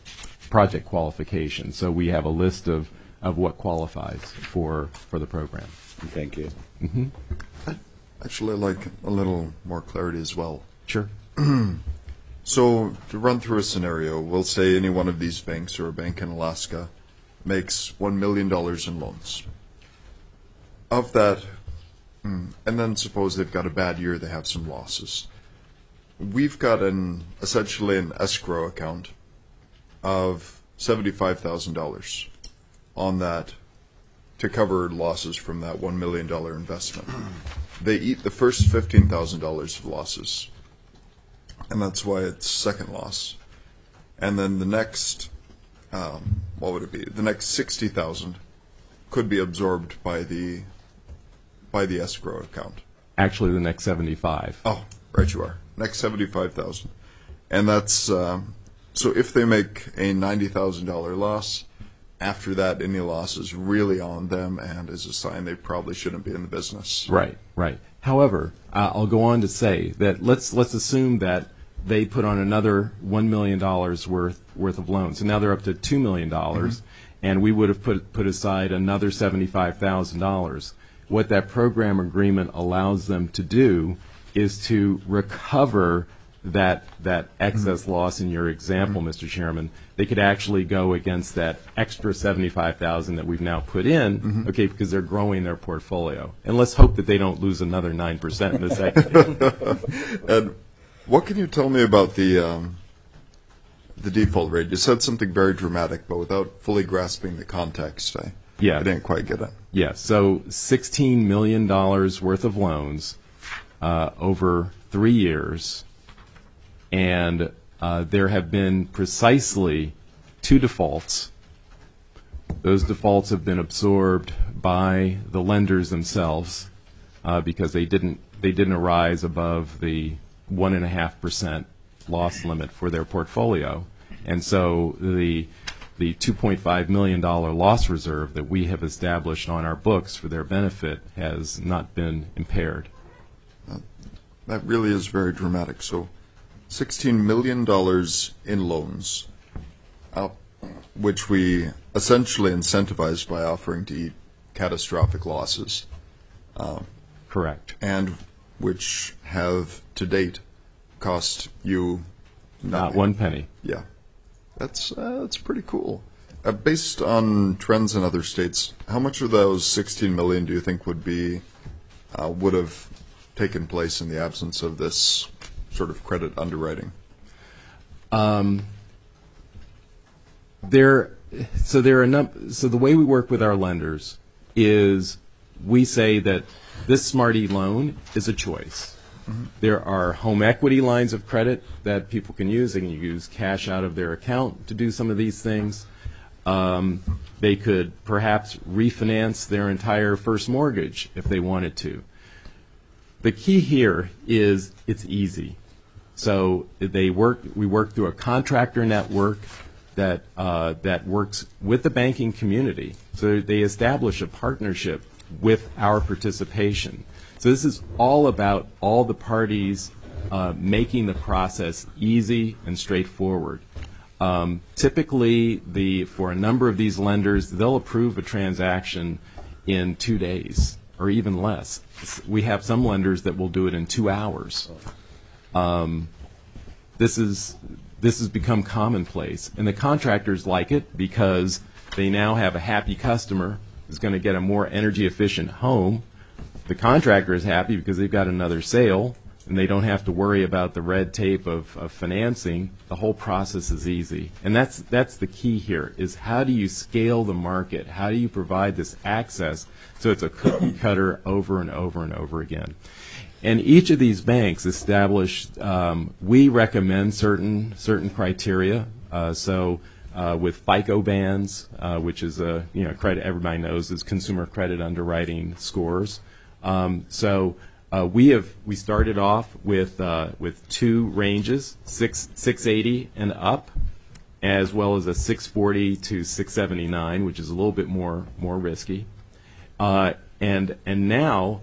project qualification. So we have a list of what qualifies for the program. Thank you. Mm-hmm. I'd actually like a little more clarity as well. Sure. So to run through a scenario, we'll say any one of these banks or a bank in Alaska makes $1 million in loans. Of that, and then suppose they've got a bad year, they have some losses. We've got essentially an escrow account of $75,000 on that to cover losses from that $1 million investment. They eat the first $15,000 of losses, and that's why it's second loss. And then the next, what would it be? The next $60,000 could be absorbed by the escrow account. Actually, the next 75. Oh, right you are. Next 75,000, and that's so if they make a $90,000 loss, after that any loss is really on them and is a sign they probably shouldn't be in the business. Right. However, I'll go on to say that let's assume that they put on another $1 million worth of loans, and now they're up to $2 million, and we would have put aside another $75,000. What that program agreement allows them to do is to recover that excess loss in your example, Mr. Chairman. They could actually go against that extra $75,000 that we've now put in, because they're growing their portfolio. And let's hope that they don't lose another 9% in the second year. And what can you tell me about the default rate? You said something very dramatic, but without fully grasping the context, I didn't quite get it. Yes, so $16 million worth of loans over 3 years, and there have been precisely 2 defaults. Those defaults have been absorbed by the lenders themselves because they didn't arise above the 1.5% loss limit for their portfolio, and so the $2.5 million loss reserve that we have established on our books for their benefit has not been impaired. That really is very dramatic. So $16 million in loans, which we essentially incentivized by offering to eat catastrophic losses. Correct. And which have, to date, cost you not 1 penny. Yeah. That's pretty cool. Based on trends in other states, how much of those $16 million do you think would have taken place in the absence of this sort of credit underwriting? So the way we work with our lenders is we say that this Smarty loan is a choice. There are home equity lines of credit that people can use. They can use cash out of their account to do some of these things. They could perhaps refinance their entire first mortgage if they wanted to. The key here is it's easy. So we work through a contractor network that works with the banking community. So they establish a partnership with our participation. So this is all about all the parties making the process easy and straightforward. Typically, for a number of these lenders, they'll approve a transaction in 2 days or even less. We have some lenders that will do it in 2 hours. This has become commonplace, and the contractors like it because they now have a happy customer who's going to get a more energy efficient home. The contractor is happy because they've got another sale, and they don't have to worry about the red tape of financing. The whole process is easy. And that's the key here, is how do you scale the market? How do you provide this access so it's a cookie cutter over and over and over again? And each of these banks established, we recommend certain criteria. With FICO bands, which is credit everybody knows is consumer credit underwriting scores. We started off with 2 ranges, 680 and up, as well as a 640 to 679, which is a little bit more risky. And now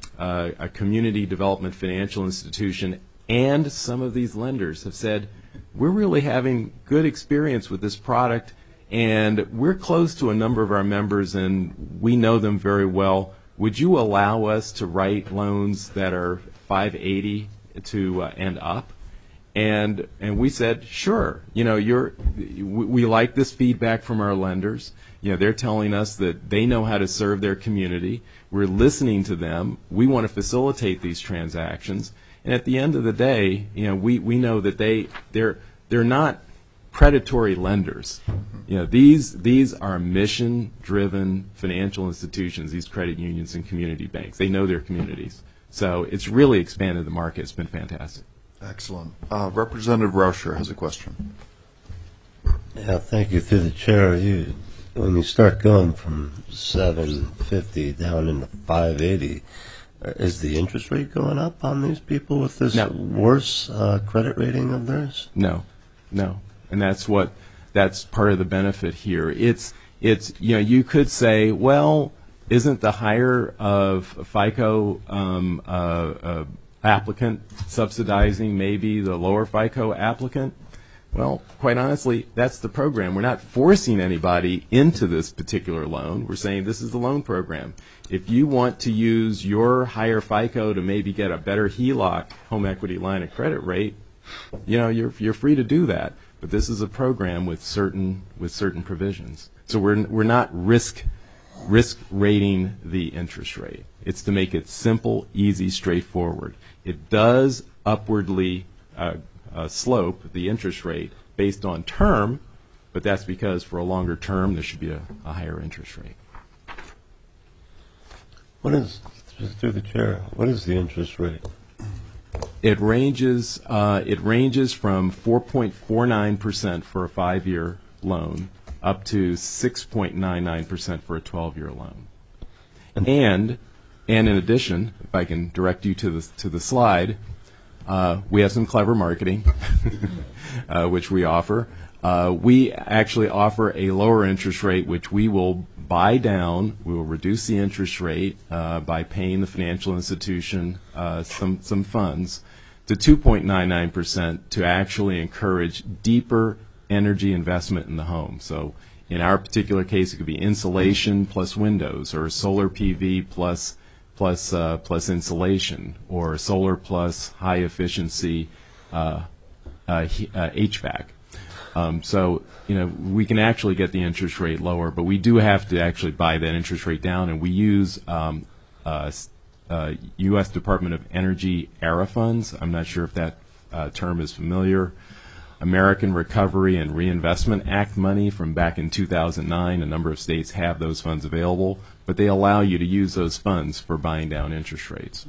a community development financial institution and some of these lenders have said we're really having good experience with this product, and we're close to a number of our members, and we know them very well. Would you allow us to write loans that are 580 to and up? And we said, sure. You know, we like this feedback from our lenders. You know, they're telling us that they know how to serve their community. We're listening to them. We want to facilitate these transactions. And at the end of the day, you know, we know that they're not predatory lenders. You know, these are mission-driven financial institutions, these credit unions and community banks. They know their communities. So it's really expanded the market. It's been fantastic. Excellent. Representative Rauscher has a question. Yeah, thank you. Through the chair, when you start going from 750 down into 580, is the interest rate going up on these people with this worse credit rating of theirs? No, and that's part of the benefit here. It's you know, you could say, well, isn't the higher of FICO applicant subsidizing maybe the lower FICO applicant? Well, quite honestly, that's the program. We're not forcing anybody into this particular loan. We're saying this is the loan program. If you want to use your higher FICO to maybe get a better HELOC, home equity line of credit rate, you know, you're free to do that. But this is a program with certain provisions. So we're not risk rating the interest rate. It's to make it simple, easy, straightforward. It does upwardly slope the interest rate based on term, but that's because for a longer term there should be a higher interest rate. Through the chair, what is the interest rate? It ranges from 4.49% for a 5-year loan up to 6.99% for a 12-year loan. And in addition, if I can direct you to the slide, we have some clever marketing, which we offer. We actually offer a lower interest rate, which we will buy down. We will reduce the interest rate by paying the financial institution some funds to 2.99% to actually encourage deeper energy investment in the home. So in our particular case, it could be insulation plus windows, or solar PV plus insulation, or solar plus high efficiency HVAC. So, you know, we can actually get the interest rate lower, but we do have to actually buy that interest rate down, and we use U.S. Department of Energy ARRA funds. I'm not sure if that term is familiar. American Recovery and Reinvestment Act money from back in 2009. A number of states have those funds available, but they allow you to use those funds for buying down interest rates.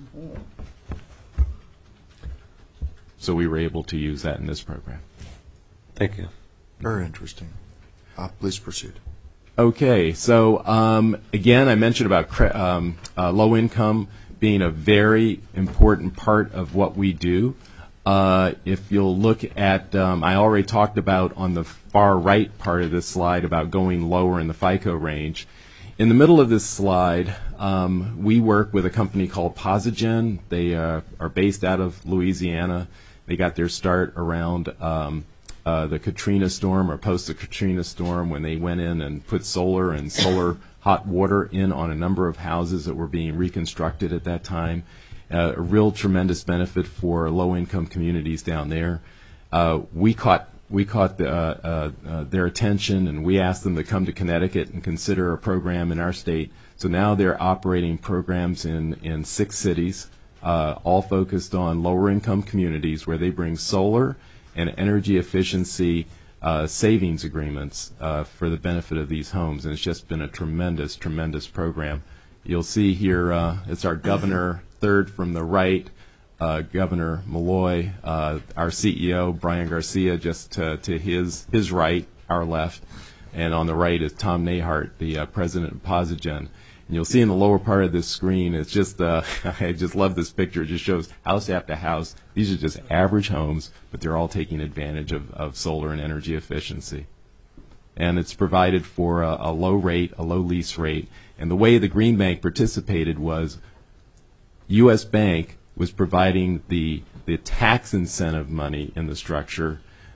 So we were able to use that in this program. Thank you. Very interesting. Please proceed. Okay, so again, I mentioned about low income being a very important part of what we do. If you'll look at, I already talked about on the far right part of this slide about going lower in the FICO range. In the middle of this slide, we work with a company called Posigen. They are based out of Louisiana. They got their start around the Katrina storm, or post the Katrina storm, when they went in and put solar and solar hot water in on a number of houses that were being reconstructed at that time. A real tremendous benefit for low-income communities down there. We caught their attention, and we asked them to come to Connecticut and consider a program in our state. So now they're operating programs in 6 cities, all focused on lower-income communities, where they bring solar and energy efficiency savings agreements for the benefit of these homes. And it's just been a tremendous, tremendous program. You'll see here, it's our governor, third from the right, Governor Malloy, our CEO, Brian Garcia, just to his right, our left, and on the right is Tom Nahart, the president of Posigen. And you'll see in the lower part of this screen, it's just, I just love this picture. It just shows house after house. These are just average homes, but they're all taking advantage of solar and energy efficiency. And it's provided for a low rate, a low lease rate. And the way the Green Bank participated was U.S. Bank was providing the tax incentive money in the structure.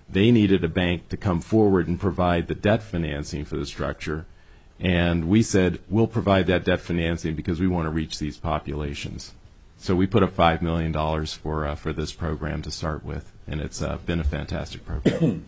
They needed a bank to come forward and provide the debt financing for the structure. And we said, we'll provide that debt financing because we want to reach these populations. So we put up $5 million for this program to start with, and it's been a fantastic program.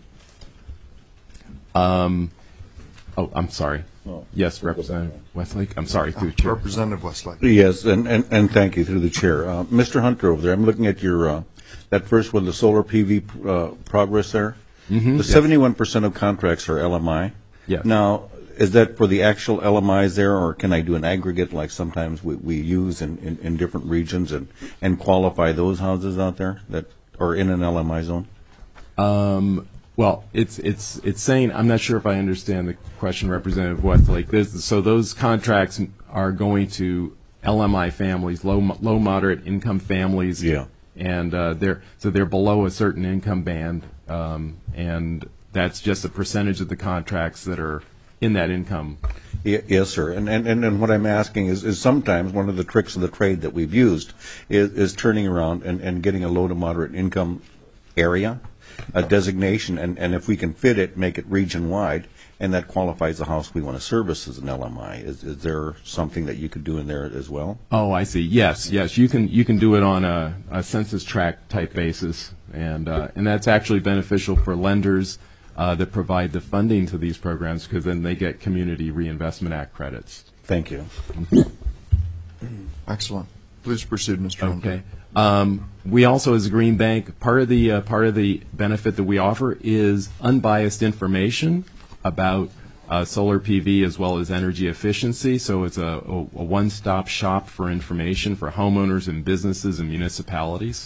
I'm sorry. Yes, Representative Westlake. I'm sorry, through the chair. Representative Westlake. Yes, and thank you through the chair. Mr. Hunter over there, I'm looking at your that first one, the solar PV progress there. Mm-hmm. The 71% of contracts are LMI. Yes. Now, is that for the actual LMIs there, or can I do an aggregate like sometimes we use in different regions and qualify those houses out there that are in an LMI zone? Well, it's saying, I'm not sure if I understand the question, Representative Westlake. So those contracts are going to LMI families, low moderate income families. Yeah. And they're below a certain income band, and that's just a percentage of the contracts that are in that income. Yes, sir. And what I'm asking is sometimes one of the tricks of the trade that we've used is turning around and getting a low to moderate income area, a designation, and if we can fit it, make it region-wide, and that qualifies the house we want to service as an LMI. Is there something that you could do in there as well? Oh, I see. Yes. You can do it on a census tract type basis, and that's actually beneficial for lenders that provide the funding to these programs, because then they get Community Reinvestment Act credits. Thank you. Excellent. Please proceed, Mr. Hunter. Okay. We also, as a Green Bank, part of the benefit that we offer is unbiased information about solar PV as well as energy efficiency. So it's a one-stop shop for information for homeowners and businesses and municipalities.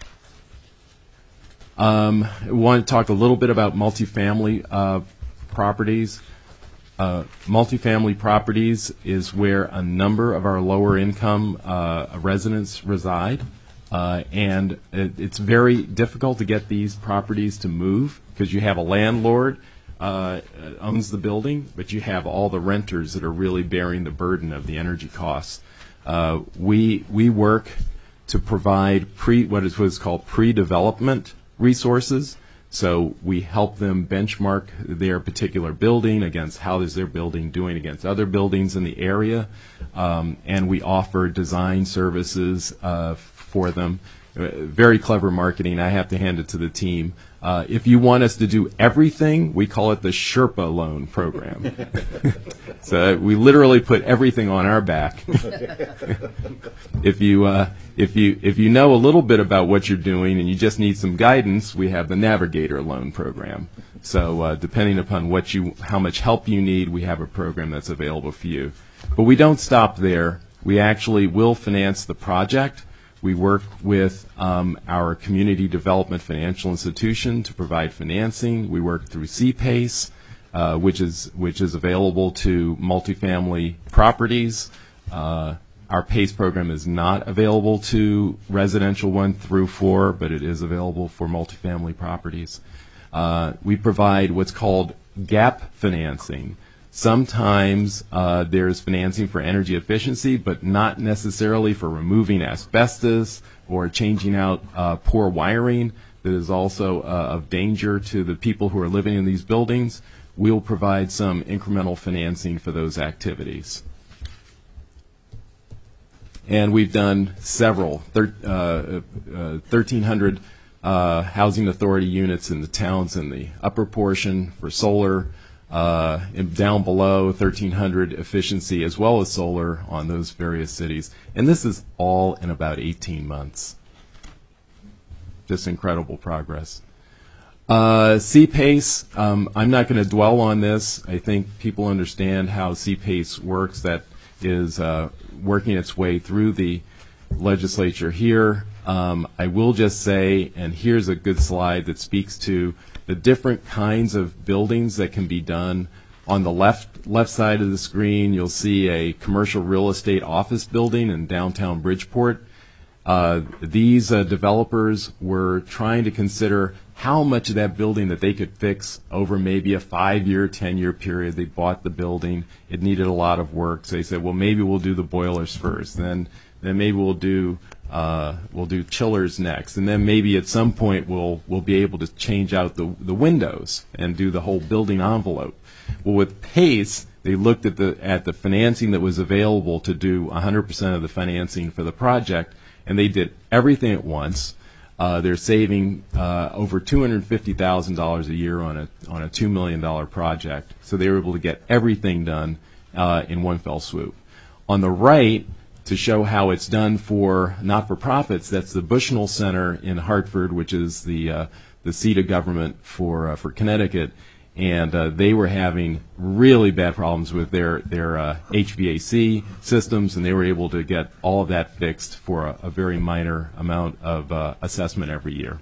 I want to talk a little bit about multifamily properties. Multifamily properties is where a number of our lower income residents reside. And it's very difficult to get these properties to move because you have a landlord owns the building, but you have all the renters that are really bearing the burden of the energy costs. We work to provide what is called pre-development resources. So we help them benchmark their particular building against how is their building doing against other buildings in the area, and we offer design services for them. Very clever marketing. I have to hand it to the team. If you want us to do everything, we call it the Sherpa loan program. So we literally put everything on our back. If you know a little bit about what you're doing and you just need some guidance, we have the Navigator loan program. So depending upon how much help you need, we have a program that's available for you. But we don't stop there. We actually will finance the project. We work with our community development financial institution to provide financing. We work through CPACE, which is available to multifamily properties. Our PACE program is not available to residential 1 through 4, but it is available for multifamily properties. We provide what's called gap financing. Sometimes there's financing for energy efficiency, but not necessarily for removing asbestos or changing out poor wiring that is also of danger to the people who are living in these buildings. We'll provide some incremental financing for those activities. And we've done several, 1,300 housing authority units in the towns in the upper portion for solar. And down below, 1,300 efficiency as well as solar on those various cities. And this is all in about 18 months. Just incredible progress. CPACE, I'm not going to dwell on this. I think people understand how CPACE works. That is working its way through the legislature here. I will just say, and here's a good slide that speaks to the different kinds of buildings that can be done. On the left side of the screen, you'll see a commercial real estate office building in downtown Bridgeport. These developers were trying to consider how much of that building that they could fix over maybe a 5-year, 10-year period. They bought the building. It needed a lot of work. So they said, well, maybe we'll do the boilers first. Then maybe we'll do We'll do chillers next, and then maybe at some point we'll be able to change out the windows and do the whole building envelope. Well, with PACE, they looked at the financing that was available to do 100% of the financing for the project, and they did everything at once. They're saving over $250,000 a year on a $2 million project, so they were able to get everything done in one fell swoop. On the right, to show how it's done for not-for-profits, that's the Bushnell Center in Hartford, which is the seat of government for Connecticut, and they were having really bad problems with their HVAC systems, and they were able to get all of that fixed for a very minor amount of assessment every year.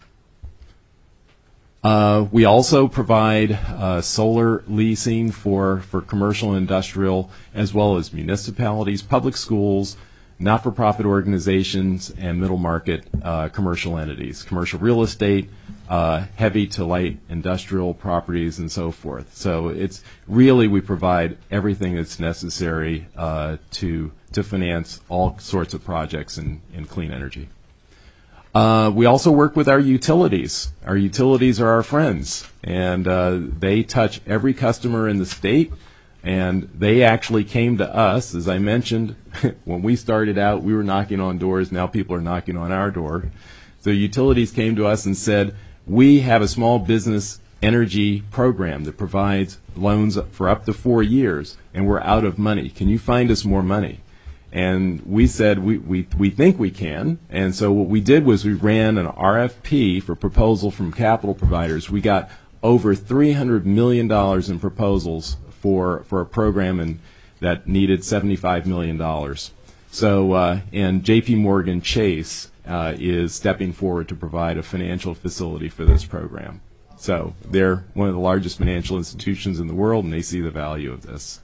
We also provide solar leasing for commercial and industrial, as well as municipalities, public schools, not-for-profit organizations, and middle market commercial entities, commercial real estate, heavy to light industrial properties, and so forth. So it's really, we provide everything that's necessary to finance all sorts of projects in clean energy. We also work with our utilities. Our utilities are our friends, and they touch every customer in the state, and they actually came to us. As I mentioned, when we started out, we were knocking on doors. Now people are knocking on our door. So utilities came to us and said, we have a small business energy program that provides loans for up to 4 years, and we're out of money. Can you find us more money? And we said, we think we can. And so what we did was we ran an RFP for proposal from capital providers. We got over $300 million in proposals for a program that needed $75 million. So, and JP Morgan Chase is stepping forward to provide a financial facility for this program. So they're one of the largest financial institutions in the world, and they see the value of this.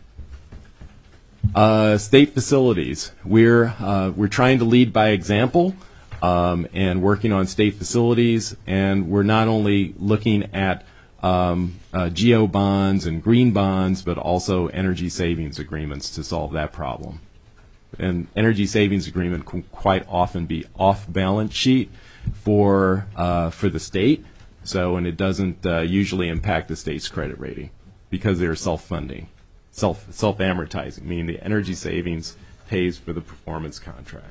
State facilities. We're trying to lead by example and working on state facilities, and we're not only looking at geo bonds and green bonds, but also energy savings agreements to solve that problem. An energy savings agreement can quite often be off balance sheet for the state, and it doesn't usually impact the state's credit rating because they're self-funding. Self-amortizing, meaning the energy savings pays for the performance contract.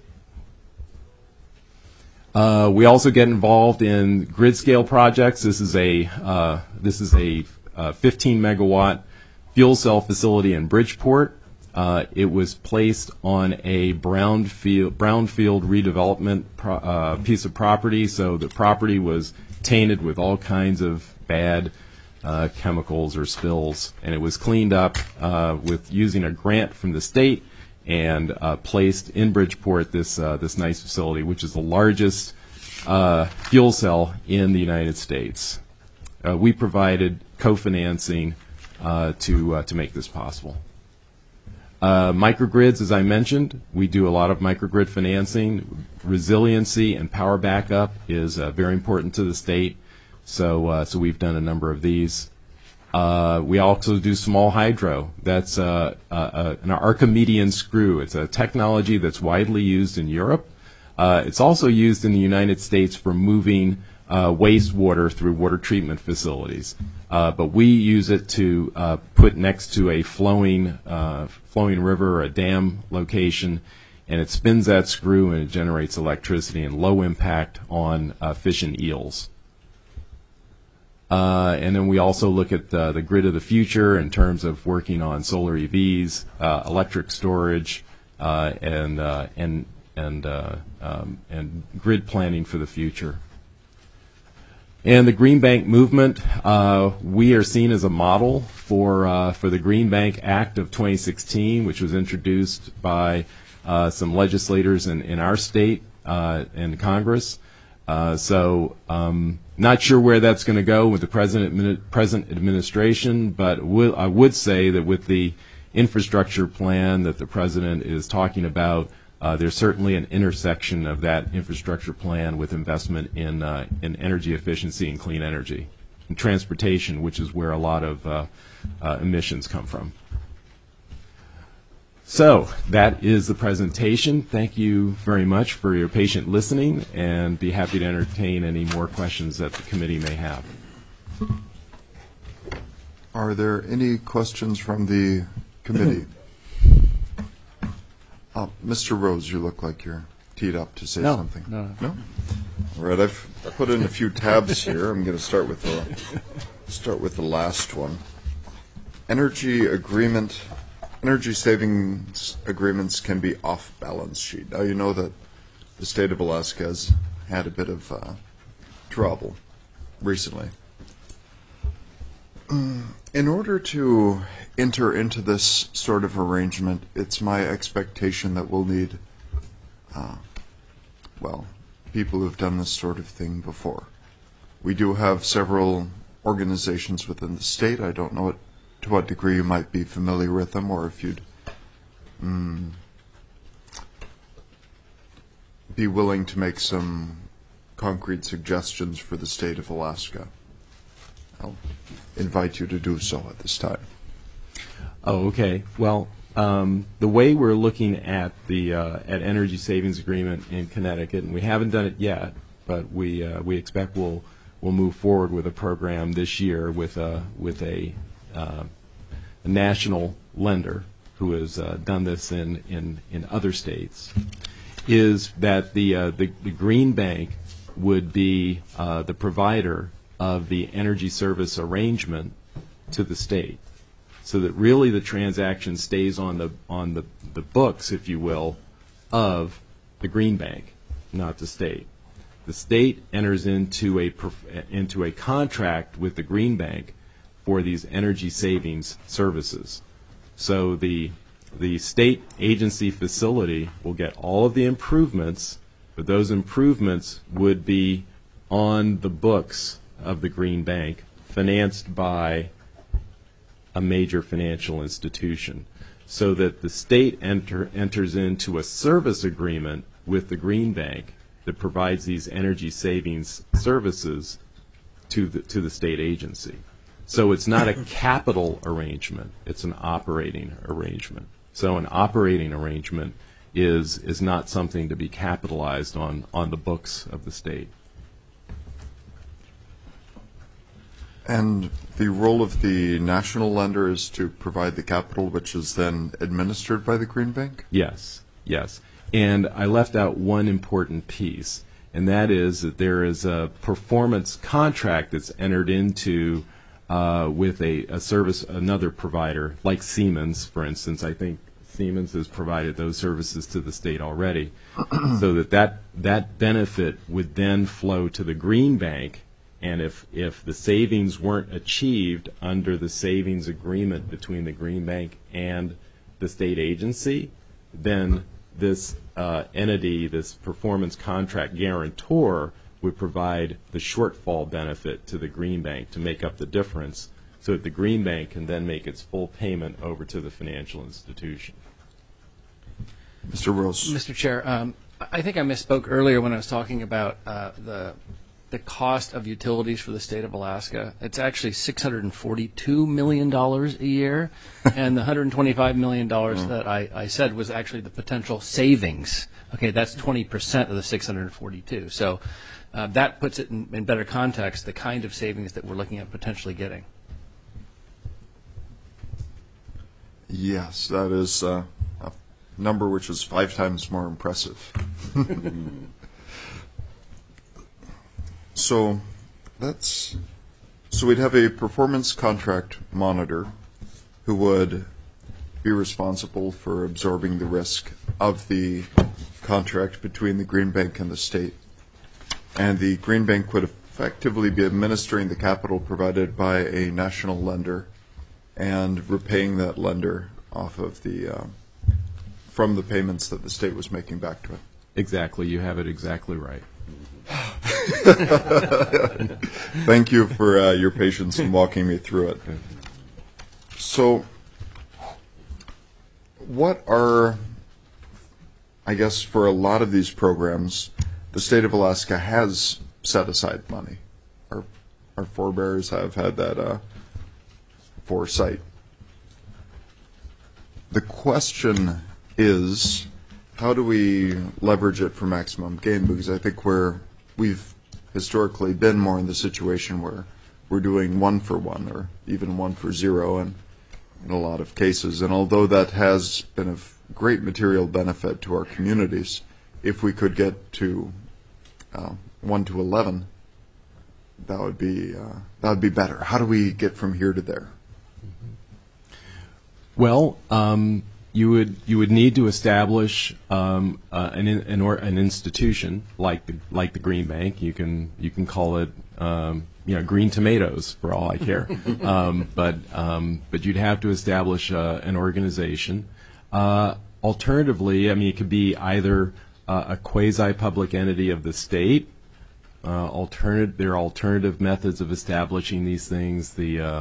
We also get involved in grid scale projects. This is a 15 megawatt fuel cell facility in Bridgeport. It was placed on a brownfield redevelopment piece of property, so the property was tainted with all kinds of bad chemicals or spills, and it was cleaned up with using a grant from the state and placed in Bridgeport this nice facility, which is the largest fuel cell in the United States. We provided co-financing to make this possible. Microgrids, as I mentioned, we do a lot of microgrid financing. Resiliency and power backup is very important to the state. So we've done a number of these. We also do small hydro. That's an Archimedean screw. It's a technology that's widely used in Europe. It's also used in the United States for moving wastewater through water treatment facilities. But we use it to put next to a flowing river or a dam location, and it spins that screw and it generates electricity and low impact on fish and eels. And then we also look at the grid of the future in terms of working on solar EVs, electric storage, and grid planning for the future. And the Green Bank movement, we are seen as a model for the Green Bank Act of 2016, which was introduced by some legislators in our state and Congress. Not sure where that's going to go with the present administration, but I would say that with the infrastructure plan that the president is talking about, there's certainly an intersection of that infrastructure plan with investment in energy efficiency and clean energy, and transportation, which is where a lot of emissions come from. So that is the presentation. Thank you very much for your patient listening, and be happy to entertain any more questions that the committee may have. Are there any questions from the committee? Mr. Rose, you look like you're teed up to say something. No. All right, I've put in a few tabs here. I'm going to start with the last one. Energy savings agreements can be off balance sheet. Now you know that the state of Alaska has had a bit of trouble recently. In order to enter into this sort of arrangement, it's my expectation that we'll need, people who've done this sort of thing before. We do have several organizations within the state. I don't know to what degree you might be familiar with them, or if you'd be willing to make some concrete suggestions for the state of Alaska. I'll invite you to do so at this time. Oh, okay. Well, the way we're looking at the at energy savings agreement in Connecticut, and we haven't done it yet, but we expect we'll move forward with a program this year with a national lender who has done this in other states, is that the Green Bank would be the provider of the energy service arrangement to the state, so that really the transaction stays on the books, if you will, of the Green Bank, not the state. The state enters into a contract with the Green Bank for these energy savings services. So the state agency facility will get all of the improvements, but those improvements would be on the books of the Green Bank, financed by a major financial institution, so that the state enters into a service agreement with the Green Bank that provides these energy savings services to the state agency. So it's not a capital arrangement, it's an operating arrangement. So an operating arrangement is not something to be capitalized on the books of the state. And the role of the national lender is to provide the capital, which is then administered by the Green Bank? Yes. And I left out one important piece, and that is that there is a performance contract that's entered into with another provider, like Siemens, for instance. I think Siemens has provided those services to the state already, so that benefit would then flow to the Green Bank. And if the savings weren't achieved under the savings agreement between the Green Bank and the state agency, then this entity, this performance contract guarantor, would provide the shortfall benefit to the Green Bank to make up the difference, so that the Green Bank can then make its full payment over to the financial institution. Mr. Rose. Mr. Chair, I think I misspoke earlier when I was talking about the cost of utilities for the state of Alaska. It's actually $642 million a year, and the $125 million that I said was actually the potential savings. Okay, that's 20% of the 642. So that puts it in better context, the kind of savings that we're looking at potentially getting. Yes, that is a number which is 5 times more impressive. So we'd have a performance contract monitor who would be responsible for absorbing the risk of the contract between the Green Bank and the state. And the Green Bank would effectively be administering the capital provided by a national lender and repaying that lender off of from the payments that the state was making back to it. Exactly. You have it exactly right. Thank you for your patience in walking me through it. So, what are, I guess, for a lot of these programs, the state of Alaska has set aside money. Our forebears have had that foresight. The question is, how do we leverage it for maximum gain? Because I think we've historically been more in the situation where we're doing 1 for 1 or even 1 for 0 in a lot of cases. And although that has been of great material benefit to our communities, if we could get to 1 to 11, that would be better. How do we get from here to there? Well, you would need to establish an institution like the Green Bank. You can call it Green Tomatoes for all I care, but you'd have to establish an organization. Alternatively, I mean, it could be either a quasi-public entity of the state. There are alternative methods of establishing these things.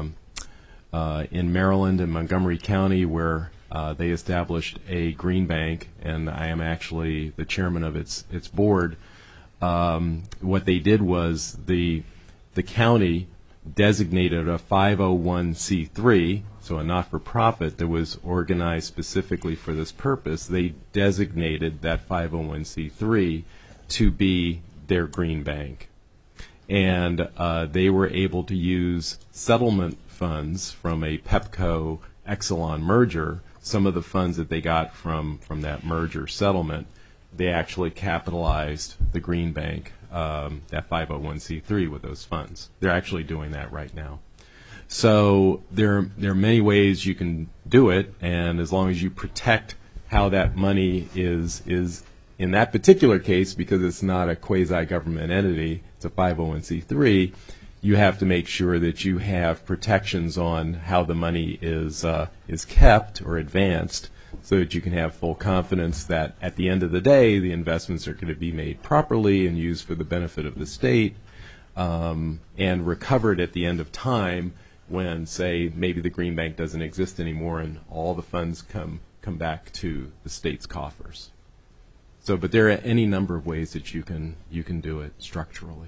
In Maryland and Montgomery County, where they established a green bank, and I am actually the chairman of its board. What they did was the county designated a 501c3, so a not-for-profit that was organized specifically for this purpose. They designated that 501c3 to be their green bank, and they were able to use settlement funds from a Pepco Exelon merger. Some of the funds that they got from that merger settlement, they actually capitalized the green bank, that 501c3, with those funds. They're actually doing that right now. So there are many ways you can do it, and as long as you protect how that money is in that particular case, because it's not a quasi-government entity, it's a 501c3, you have to make sure that you have protections on how the money is kept or advanced, so that you can have full confidence that at the end of the day, the investments are going to be made properly and used for the benefit of the state, and recovered at the end of time when, say, maybe the green bank doesn't exist anymore and all the funds come back to the state's coffers. So, but there are any number of ways that you can do it structurally.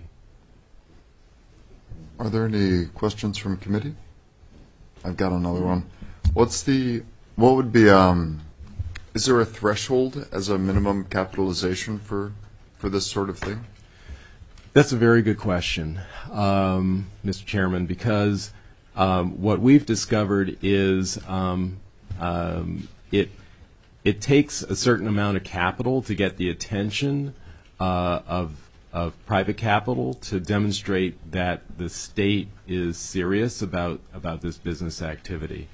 Are there any questions from committee? I've got another one. What would be, is there a threshold as a minimum capitalization for this sort of thing? That's a very good question, Mr. Chairman, because what we've discovered is it takes a certain amount of capital to get the attention of private capital to demonstrate that the state is serious about this business activity.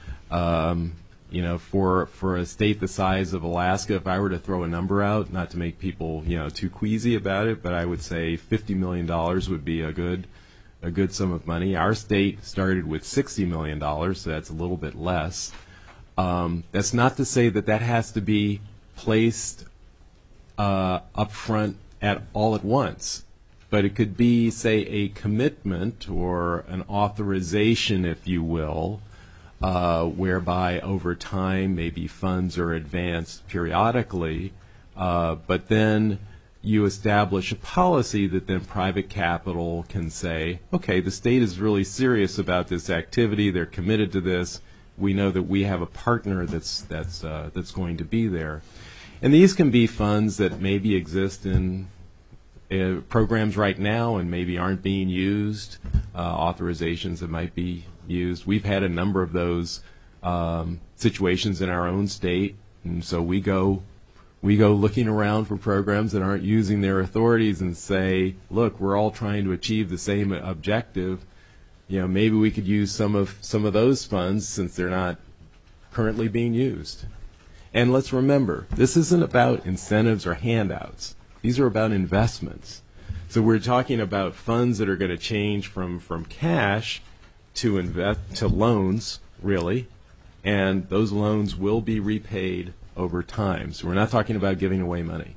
For a state the size of Alaska, if I were to throw a number out, not to make people too queasy about it, but I would say $50 million would be a good sum of money. Our state started with $60 million, so that's a little bit less. That's not to say that has to be placed up front all at once, but it could be, say, a commitment or an authorization, if you will, whereby over time maybe funds are advanced periodically, but then you establish a policy that then private capital can say, okay, the state is really serious about this activity, they're committed to this, we know that we have a partner that's going to be there. And these can be funds that maybe exist in programs right now and maybe aren't being used, authorizations that might be used. We've had a number of those situations in our own state, and so we go looking around for programs that aren't using their authorities and say, look, we're all trying to achieve the same objective. Maybe we could use some of those funds since they're not currently being used. And let's remember, this isn't about incentives or handouts. These are about investments. So we're talking about funds that are going to change from cash to loans, really, and those loans will be repaid over time. So we're not talking about giving away money.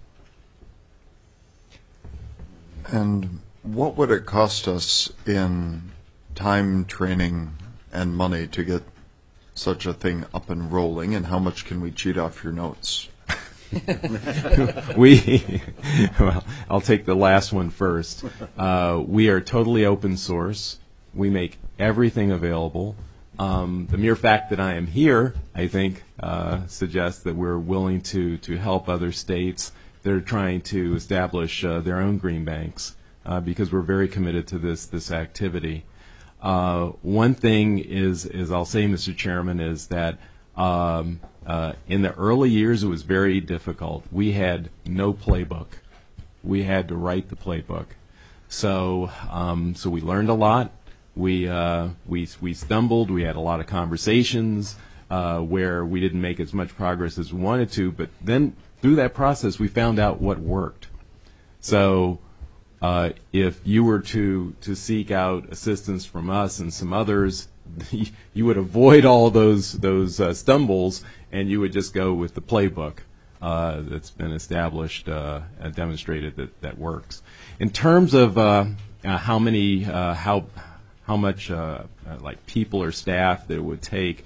And what would it cost us in time, training, and money to get such a thing up and rolling, and how much can we cheat off your notes? Well, I'll take the last one first. We are totally open source. We make everything available. The mere fact that I am here, I think, suggests that we're willing to help other states that are trying to establish their own green banks, because we're very committed to this activity. One thing is I'll say, Mr. Chairman, is that in the early years it was very difficult. We had no playbook. We had to write the playbook. So we learned a lot. We stumbled. We had a lot of conversations where we didn't make as much progress as we wanted to. But then through that process, we found out what worked. So if you were to seek out assistance from us and some others, you would avoid all those stumbles, and you would just go with the playbook that's been established and demonstrated that works. In terms of how much like people or staff that it would take,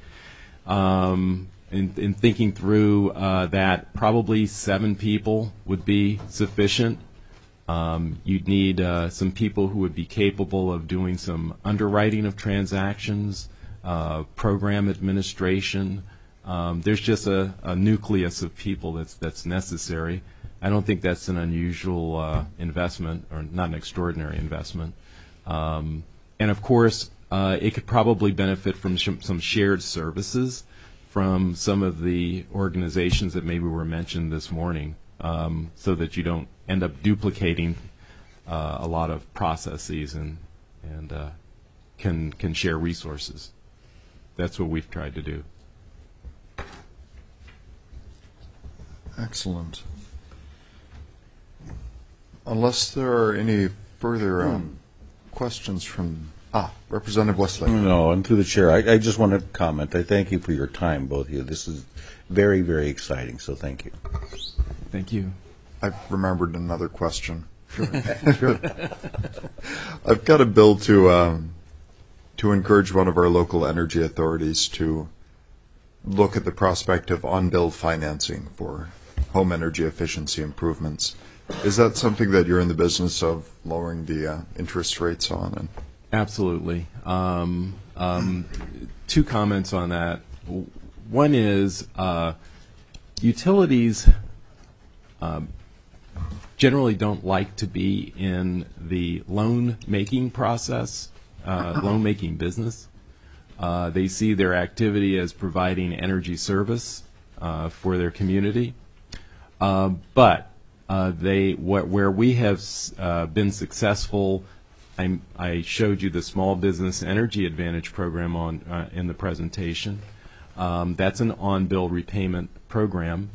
in thinking through that, probably 7 people would be sufficient. You'd need some people who would be capable of doing some underwriting of transactions, program administration. There's just a nucleus of people that's necessary. I don't think that's an unusual investment, or not an extraordinary investment. And of course, it could probably benefit from some shared services from some of the organizations that maybe were mentioned this morning, so that you don't end up duplicating a lot of processes and can share resources. That's what we've tried to do. Excellent. Unless there are any further questions from Representative Westlake. No, and through the chair, I just want to comment. I thank you for your time, both of you. This is very, very exciting, so thank you. Thank you. I've remembered another question. Sure. I've got a bill to encourage one of our local energy authorities to look at the prospect of on-bill financing for home energy efficiency improvements. Is that something that you're in the business of lowering the interest rates on? Absolutely. 2 comments on that. One is utilities generally don't like to be in the loan-making process, loan-making business. They see their activity as providing energy service for their community. But where we have been successful, I showed you the Small Business Energy Advantage program in the presentation. That's an on-bill repayment program.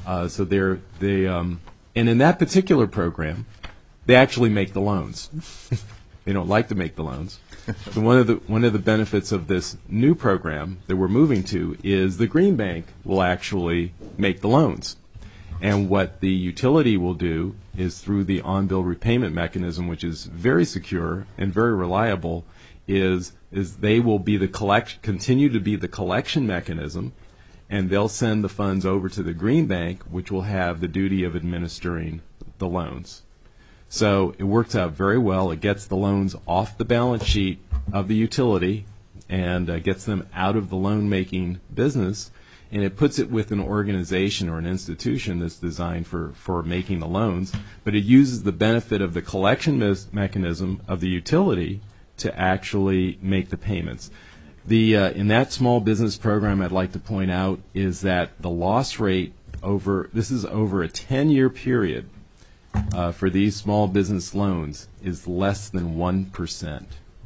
And in that particular program, they actually make the loans. They don't like to make the loans. So one of the benefits of this new program that we're moving to is the Green Bank will actually make the loans. And what the utility will do is, through the on-bill repayment mechanism, which is very secure and very reliable, is they will be continue to be the collection mechanism, and they'll send the funds over to the Green Bank, which will have the duty of administering the loans. So it works out very well. It gets the loans off the balance sheet of the utility and gets them out of the loan-making business, and it puts it with an organization or an institution that's designed for making the loans, but it uses the benefit of the collection mechanism of the utility to actually make the payments. In that small business program, I'd like to point out is that the loss rate this is over a 10-year period for these small business loans is less than 1%.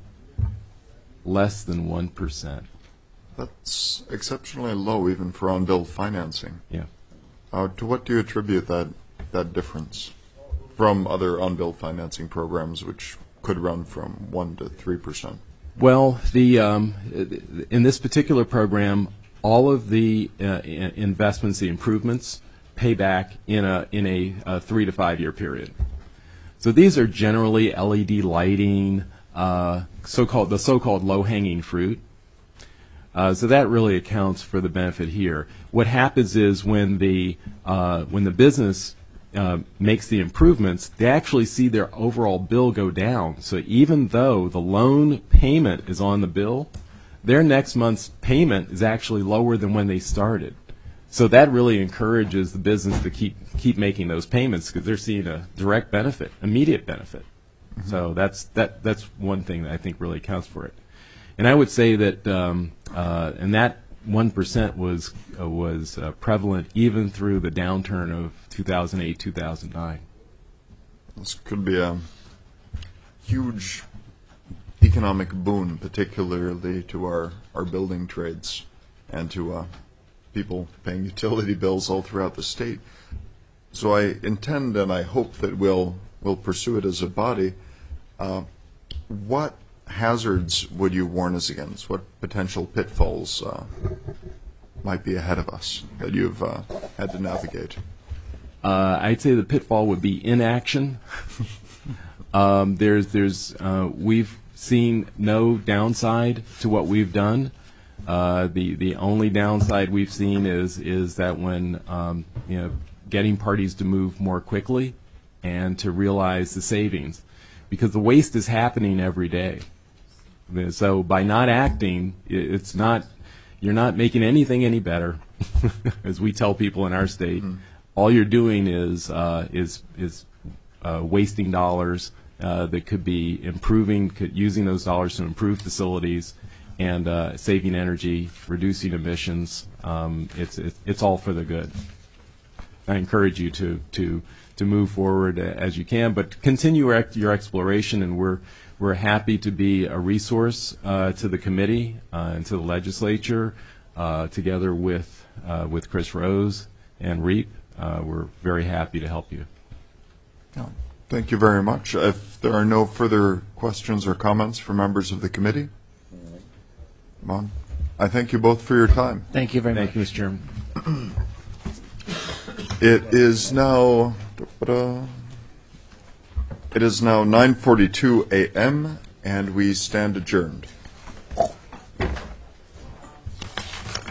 Less than 1%. That's exceptionally low, even for on-bill financing. Yeah. To what do you attribute that difference from other on-bill financing programs, which could run from 1% to 3%? Well, in this particular program, all of the investments, the improvements, pay back in a 3 to 5 year period. So these are generally LED lighting, the so-called low-hanging fruit. So that really accounts for the benefit here. What happens is when the business makes the improvements, they actually see their overall bill go down. So even though the loan payment is on the bill, their next month's payment is actually lower than when they started. So that really encourages the business to keep making those payments because they're seeing a direct benefit, immediate benefit. Mm-hmm. So that's one thing that I think really accounts for it. And I would say that and that 1% was prevalent even through the downturn of 2008, 2009. This could be a huge economic boon, particularly to our building trades and to people paying utility bills all throughout the state. So I intend and I hope that we'll pursue it as a body. What hazards would you warn us against? What potential pitfalls might be ahead of us that you've had to navigate? I'd say the pitfall would be inaction. We've seen no downside to what we've done. The only downside we've seen is that when getting parties to move more quickly and to realize the savings, because the waste is happening every day. So by not acting, you're not making anything any better, as we tell people in our state. Mm-hmm. All you're doing is wasting dollars that could be using those dollars to improve facilities and saving energy, reducing emissions. It's all for the good. I encourage you to move forward as you can, but continue your exploration, and we're happy to be a resource to the committee and to the legislature, together with Chris Rose and REAP. We're very happy to help you. Thank you very much. If there are no further questions or comments from members of the committee, I thank you both for your time. Thank you very much. Thank you, Mr. Chairman. It is now 9:42 a.m. and we stand adjourned.